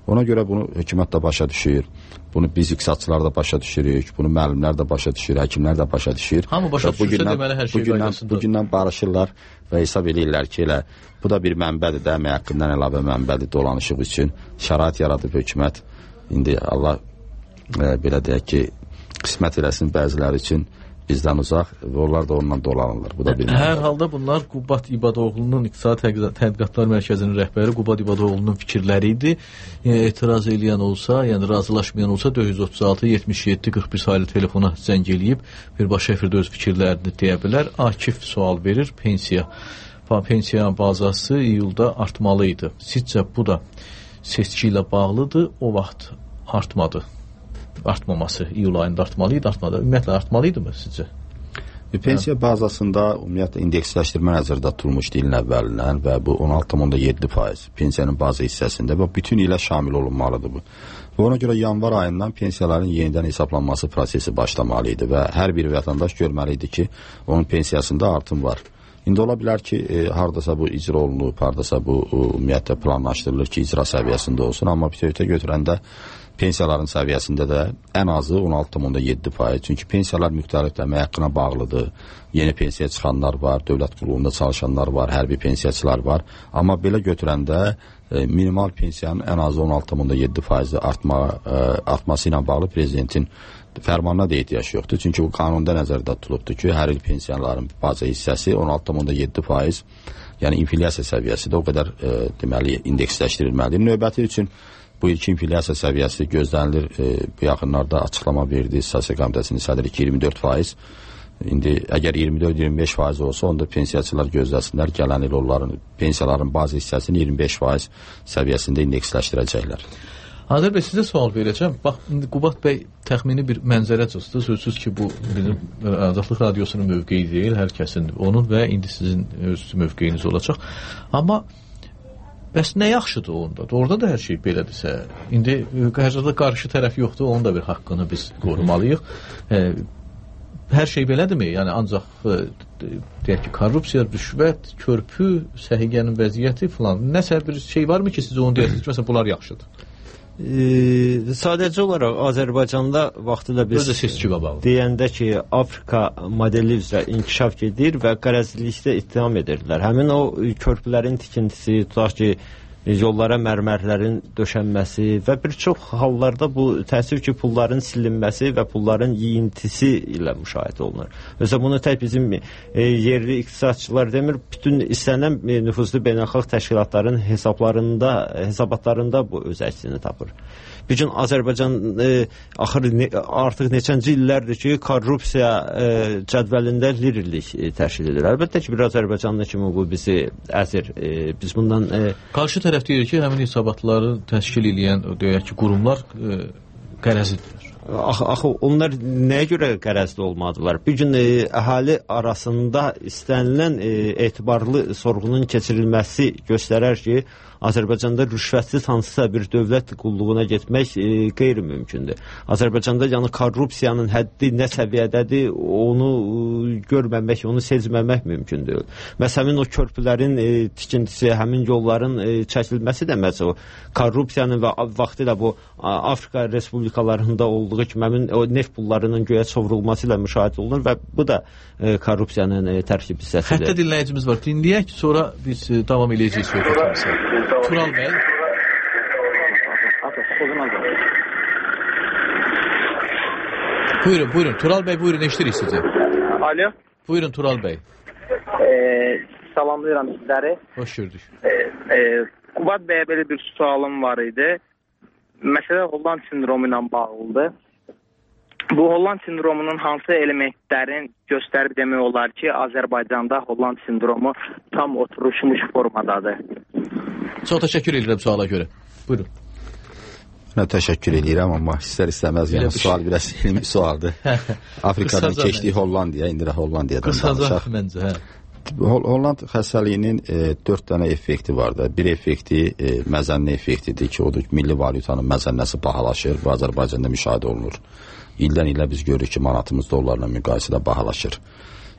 Ona görə bunu hökumət də başa düşür. Bunu biz iqtisadçılar da başa düşürük. Bunu müəllimlər də başa düşür, həkimlər də başa düşür. Hamı başa düşürsə deməli hər şey qaydasındadır. Bu gündən barışırlar və hesab edirlər ki, elə bu da bir mənbədir də, əmək haqqından əlavə mənbədir dolanışıq üçün. Şərait yaradıb hökumət. İndi Allah e, belə deyək ki, qismət eləsin bəziləri üçün bizdən uzaq və onlar da onunla dolanırlar. Bu da bir mənbədir. Hər halda bunlar Qubad İbadoğlu'nun İqtisadi Tədqiqatlar Mərkəzinin rəhbəri Qubad İbadoğlu'nun fikirləri idi. E, etiraz eləyən olsa, yəni razılaşmayan olsa dörd yüz otuz altı yetmiş yeddi qırx bir sayılı telefona zəng eləyib birbaşa efirdə öz fikirlərini deyə bilər. Akif sual verir, pensiya. Pensiya bazası iyulda artmalı idi. Sizcə bu da seçki ilə bağlıdır, o vaxt artmadı. Artmaması iyul ayında artmalı idi, artmadı. Ümumiyyətlə artmalı idi mi sizcə? Pensiya bazasında ümumiyyətlə indeksləşdirmə nəzərdə tutulmuşdu ilin əvvəlindən və bu on altı nöqtə yeddi faiz pensiyanın bazı hissəsində və bütün ilə şamil olunmalıdır bu. Və ona görə yanvar ayından pensiyaların yenidən hesablanması prosesi başlamalı idi və hər bir vətəndaş görməli idi ki, onun pensiyasında artım var. İndi ola bilər ki, e, hardasa bu icra olunub, hardasa bu e, ümumiyyətlə planlaşdırılır ki, icra səviyyəsində olsun, amma bütövlükdə götürəndə pensiyaların səviyyəsində də ən azı on altı nöqtə yeddi faiz. Çünki pensiyalar müxtəlif əmək haqqına bağlıdır. Yeni pensiya çıxanlar var, dövlət qulluğunda çalışanlar var, hərbi pensiyaçılar var. Amma belə götürəndə e, minimal pensiyanın ən azı on altı nöqtə yeddi faizli artma, e, artması ilə bağlı prezidentin fərmanına da ehtiyac yoxdur. Çünki bu qanunda nəzərdə tutulubdur ki, hər il pensiyaların bazı hissəsi on altı nöqtə yeddi faiz, yəni inflyasiya səviyyəsi də o qədər e, deməli indeksləşdirilməlidir. Növbəti üçün bu ilki inflyasiya səviyyəsi gözlənilir. E, bu yaxınlarda açıqlama verdi Statistiqa Komitəsinin sədri ki, iyirmi dörd faiz. İndi əgər iyirmi dörd iyirmi beş faiz olsa, onda pensiyaçılar gözləsinlər, gələn il onların pensiyaların bazı hissəsini iyirmi beş faiz səviyyəsində indeksləşdirəcəklər. Azər bəy, sizə sual verəcəm. Bax, indi Qubad bəy təxmini bir mənzərə çıxdı. Sözsüz ki, bu bizim Azadlıq Radiosunun mövqeyi deyil, hər kəsin onun və indi sizin öz mövqeyiniz olacaq. Amma bəs nə yaxşıdır onda? Orada da hər şey belədirsə, indi həzərdə qarşı tərəf yoxdur, onun da bir haqqını biz qorumalıyıq. E, hər şey belədirmi? Yəni ancaq e, deyək ki, korrupsiya, rüşvət, körpü, səhiyyənin vəziyyəti filan, nəsə bir şey varmı ki, siz onu deyəsiniz ki, məsələn, bunlar yaxşıdır? E, sadəcə olaraq Azərbaycanda vaxtında biz deyəndə ki, Afrika modeli üzrə inkişaf edir və qərəzlilikdə ittiham edirlər. Həmin o körpülərin tikintisi, tutaq ki, yollara mərmərlərin döşənməsi və bir çox hallarda bu təəssüf ki, pulların silinməsi və pulların yiyintisi ilə müşahidə olunur. Özə bunu tək bizim e, yerli iqtisadçılar demir, bütün istənilən e, nüfuzlu beynəlxalq təşkilatların hesablarında, hesabatlarında bu öz əksini tapır. Bir gün Azərbaycan e, axır ne, artıq neçənci illərdir ki, korrupsiya e, cədvəlində liderlik e, təşkil edir. Əlbəttə ki, bir Azərbaycanlı kimi bu bizi əzir. E, biz bundan... E, Qarşı tərəf deyir ki, həmin hesabatları təşkil edən, deyək ki, qurumlar e, qərəzidirlər. Axı, axı onlar nəyə görə qərəzli olmadılar? Bir gün e, əhali arasında istənilən e, etibarlı sorğunun keçirilməsi göstərər ki, Azərbaycanda rüşvətsiz hansısa bir dövlət qulluğuna getmək e, qeyri-mümkündür. Azərbaycanda yəni korrupsiyanın həddi nə səviyyədədir, onu e, görməmək, onu sezməmək mümkündür. Məsələn, o körpülərin e, tikintisi, həmin yolların e, çəkilməsi də məcə o korrupsiyanın və vaxtilə bu Afrika respublikalarında olduğu kimi həmin o neft pullarının göyə çovrulması ilə müşahidə olunur və bu da e, korrupsiyanın e, tərkib hissəsidir. Hətta dinləyicimiz var. Dinləyək, sonra biz e, davam edəcəyik söhbətimizi. Tural bəy. Buyurun, buyurun. Tural bəy, buyurun, eşitirik sizi. Alo. Buyurun, Tural bəy. E, salamlayıram sizləri. Hoş gördük. E, e, Qubad bəyə belə bir sualım var idi. Məsələ Holland sindromu ilə bağlıdır. Bu Holland sindromunun hansı elementlərin göstərib demək olar ki, Azərbaycanda Holland sindromu tam oturuşmuş formadadır? Çox təşəkkür edirəm suala görə. Buyurun. Mən təşəkkür edirəm, amma istər istəməz yəni sual biraz elmi sualdır. Afrikadan keçdiyi Hollandiya, indi də Hollandiyadan danışaq. Qısaca məncə, hə. Holland xəstəliyinin e, dörd dənə effekti var da. Bir effekti e, məzənnə effektidir ki, odur ki, milli valyutanın məzənnəsi bahalaşır. Bu Azərbaycanda müşahidə olunur. İldən ilə biz görürük ki, manatımız dollarla müqayisədə bahalaşır.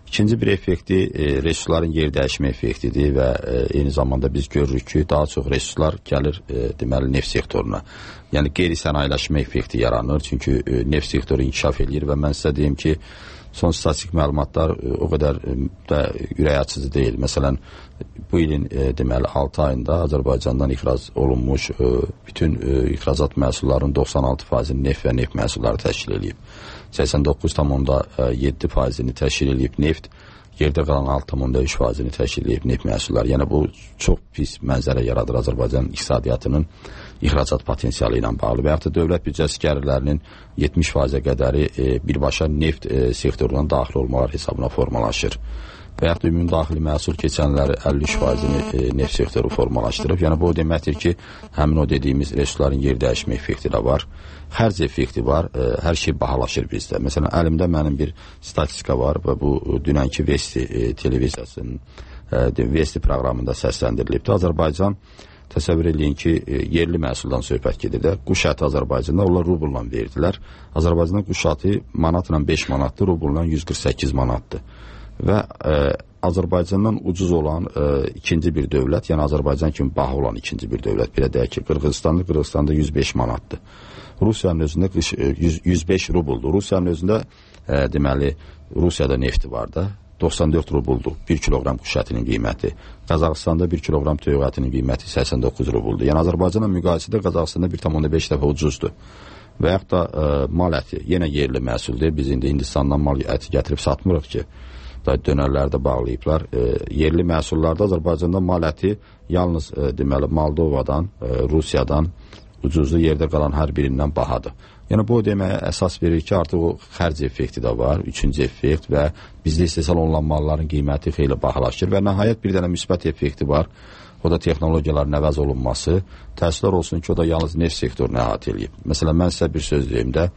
İkinci bir effekti e, resursların yer dəyişmə effektidir və e, eyni zamanda biz görürük ki, daha çox resurslar gəlir e, deməli neft sektoruna. Yəni qeyri-sənayeləşmə effekti yaranır. Çünki e, neft sektoru inkişaf edir və mən sizə deyim ki, son statistik məlumatlar e, o qədər e, də ürək açıcı deyil. Məsələn, bu ilin e, deməli altı ayında Azərbaycandan ixrac olunmuş e, bütün e, ixracat məhsullarının doxsan altı faizini neft və neft məhsulları təşkil edib. səksən doqquz tam yeddi faizini təşkil edib neft, yerdə qalan altı tam üç faizini təşkil edib neft məhsulları. Yəni bu çox pis mənzərə yaradır Azərbaycan iqtisadiyyatının ixracat potensialı ilə bağlı. Və yaxud da dövlət büdcəsi gəlirlərinin yetmiş faizə qədəri e, birbaşa neft e, sektorundan daxil olmalar hesabına formalaşır. Və yaxud da ümumi daxili məhsul keçənləri əlli üç faizini e, neft sektoru formalaşdırıb. Yəni bu o deməkdir ki, həmin o dediyimiz resursların yer dəyişmə effekti də var. Xərc effekti var, e, hər şey bahalaşır bizdə. Məsələn, əlimdə mənim bir statistika var və bu dünənki Vesti e, televiziyasının e, Vesti proqramında səsləndirilibdir. Azərbaycan təsəvvür edin ki, e, yerli məhsuldan söhbət gedir də. Quş əti Azərbaycanda onlar rubulla verdilər. Azərbaycanda quş əti manatla beş manatdır, rubulla yüz qırx səkkiz manatdır. Və e, Azərbaycandan ucuz olan e, ikinci bir dövlət, yəni Azərbaycan kimi baha olan ikinci bir dövlət, belə deyək ki, Qırğızstanda, Qırğızstanda yüz beş manatdır. Rusiyanın özündə yüz, yüz beş rubuldur. Rusiyanın özündə e, deməli, Rusiyada nefti var da, doxsan dörd rubuldur bir kiloqram quş ətinin qiyməti. Qazaxıstanda bir kiloqram toyuq ətinin qiyməti səksən doqquz rubuldur. Yəni Azərbaycanla müqayisədə Qazaxıstanda bir tam beş dəfə ucuzdur. Və yaxud da e, mal əti, yenə yerli məhsuldur. Biz indi Hindistandan mal əti gətirib satmırıq ki, dönərlərdə bağlayıblar. E, yerli məhsullarda Azərbaycanda mal əti yalnız e, deməli Moldovadan, e, Rusiyadan ucuzlu yerdə qalan hər birindən bahadır. Yəni bu deməyə əsas verir ki, artıq o xərc effekti də var, üçüncü effekt və bizdə istehsal olunan malların qiyməti xeyli bahalaşır və nəhayət bir dənə müsbət effekti var. O da texnologiyaların əvəz olunması. Təəssüflər olsun ki, o da yalnız neft sektorunu əhatə edib. Məsələn, mən sizə bir söz deyim də,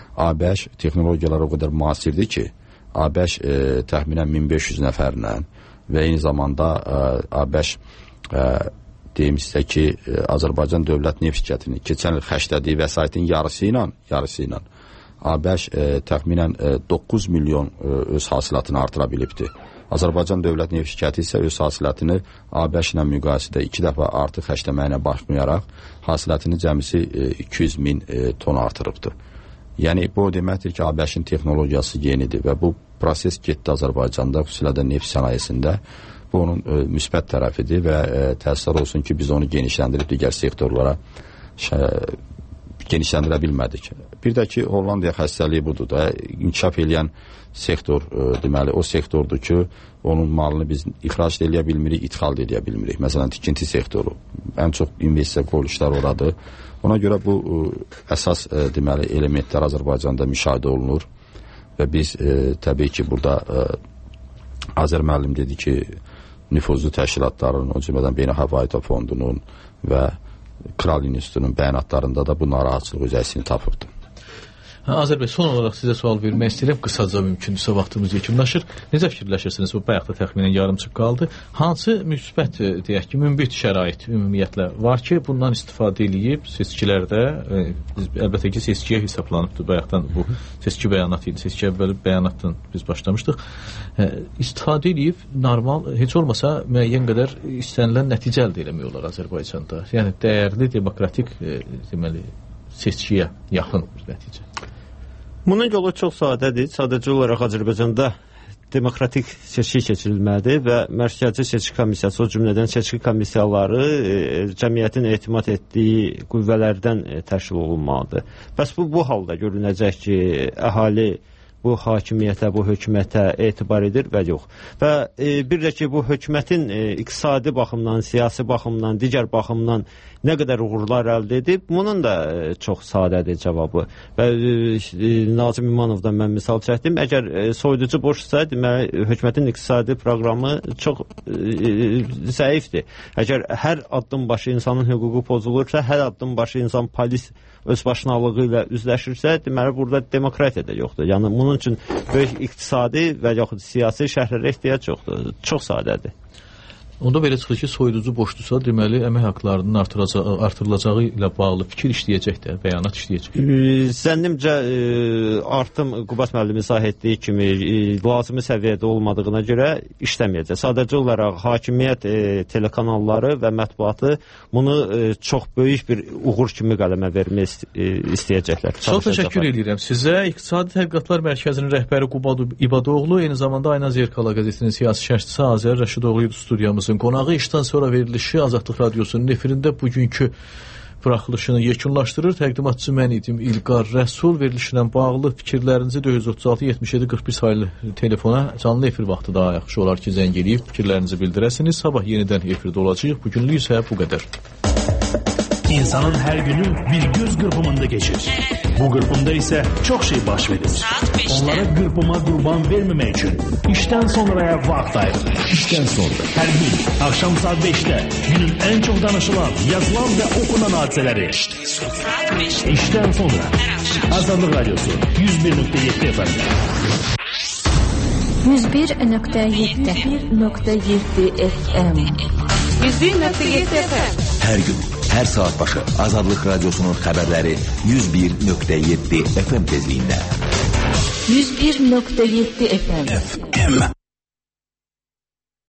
ABŞ texnologiyalar o qədər müasirdir ki, ABŞ e, təxminən min beş yüz nəfərlə və eyni zamanda e, ABŞ e, deyim sizə ki, e, Azərbaycan dövlət neft şirkətinin keçən il xərclədiyi vəsaitin yarısı ilə, yarısı ilə ABŞ e, təxminən e, doqquz milyon e, öz hasilatını artıra bilibdir. Azərbaycan dövlət neft şirkəti isə öz hasilatını ABŞ ilə müqayisədə iki dəfə artıq xərcləməyinə baxmayaraq hasilatını cəmisi e, iki yüz min e, ton artırıbdır. Yəni bu deməkdir ki, ABŞ-in texnologiyası yenidir və bu proses getdi Azərbaycanda, xüsusilə də neft sənayesində. Bu onun e, müsbət tərəfidir və e, təəssüflər olsun ki, biz onu genişləndirib digər sektorlara şə, genişləndirə bilmədik. Bir də ki, Hollandiya xəstəliyi budur da, inkişaf edən sektor, e, deməli, o sektordur ki, onun malını biz ixrac edə bilmirik, ithal edə bilmirik. Məsələn, tikinti sektoru, ən çox investisiya qoyuluşlar oradır. Ona görə bu ə, əsas ə, deməli elementlər Azərbaycanda müşahidə olunur və biz ə, təbii ki, burada ə, Azər müəllim dedi ki, nüfuzlu təşkilatların, o cümlədən Beynəlxalq Valyuta Fondunun və Kral İnstitutunun bəyanatlarında da bu narahatçılıq öz əksini tapıbdı. Azər bəy, son olaraq sizə sual vermək istəyirəm. Qısaca mümkündürsə vaxtımız yekunlaşır. Necə fikirləşirsiniz? Bu bayaqda təxminən yarımçıq qaldı. Hansı müsbət, deyək ki, mümbit şərait ümumiyyətlə var ki, bundan istifadə edib seçkilərdə, e, əlbəttə ki, seçkiyə hesablanıbdır. Bayaqdan bu seçki bəyanatı idi. Seçki əvvəli bəyanatdan biz başlamışdıq. E, istifadə edib normal, heç olmasa müəyyən qədər istənilən nəticə əldə eləmək olar Azərbaycanda. Yəni dəyərli, demokratik, e, deməli, seçkiyə yaxın bir nəticə. Bunun yolu çox sadədir. Sadəcə olaraq Azərbaycanda demokratik seçki keçirilməlidir və Mərkəzi Seçki Komissiyası, o cümlədən seçki komissiyaları e, cəmiyyətin etimad etdiyi qüvvələrdən e, təşkil olunmalıdır. Bəs bu, bu halda görünəcək ki, əhali bu hakimiyyətə, bu hökumətə etibar edir və yox. Və e, bir də ki, bu hökumətin e, iqtisadi baxımdan, siyasi baxımdan, digər baxımdan nə qədər uğurlar əldə edib, bunun da e, çox sadədir cavabı. Və e, Nazim İmanovdan mən misal çəkdim. Əgər e, soyuducu boşsa, deməli, hökumətin iqtisadi proqramı çox e, zəifdir. Əgər hər addım başı insanın hüququ pozulursa, hər addım başı insan polis özbaşınalığı ilə üzləşirsə, deməli, burada demokratiya da yoxdur. Yəni, bunun üçün böyük iqtisadi və yaxud siyasi şərhlərə ehtiyac yoxdur. Çox sadədir. Onda belə çıxır ki, soyuducu boşdursa, deməli əmək haqqlarının artıracağı, artırılacağı ilə bağlı fikir işləyəcək də, bəyanat işləyəcək. Zənnimcə artım Qubad müəllim izah etdiyi kimi lazımi səviyyədə olmadığına görə işləməyəcək. Sadəcə olaraq hakimiyyət telekanalları və mətbuatı bunu çox böyük bir uğur kimi qələmə vermək istəyəcəklər. Çox təşəkkür edirəm sizə. İqtisadi Tədqiqatlar Mərkəzinin rəhbəri Qubad İbadoğlu, eyni zamanda Ayna Zerkala qəzetinin siyasi şərhçisi Azər Rəşidoğlu studiyamızın qonağı. İşdən sonra verilişi Azadlıq Radiosunun efirində bugünkü buraxılışını yekunlaşdırır. Təqdimatçı mən idim İlqar Rəsul. Verilişlə bağlı fikirlərinizi dörd yüz otuz altı yetmiş yeddi qırx bir sayılı telefona canlı efir vaxtı daha yaxşı olar ki, zəng eləyib fikirlərinizi bildirəsiniz. Sabah yenidən efirdə olacağıq. Bugünlük isə bu qədər. İnsanın hər günü bir göz qırpımında geçir. Bu qırpımda isə çox şey baş verir. Onlara qırpıma qurban verməmək üçün işdən sonraya vaxt ayırır. İşdən sonra hər gün axşam saat beşdə günün ən çox danışılan, yazılan və okunan hadisələri. İşdən sonra Azadlıq Radiosu yüz bir nöqtə yeddi F M. yüz bir nöqtə yeddi F M. yüz bir nöqtə yeddi F M. Hər gün, hər saat başı Azadlıq Radiosunun xəbərləri yüz bir nöqtə yeddi F M tezliyində. yüz bir nöqtə yeddi F M. F M.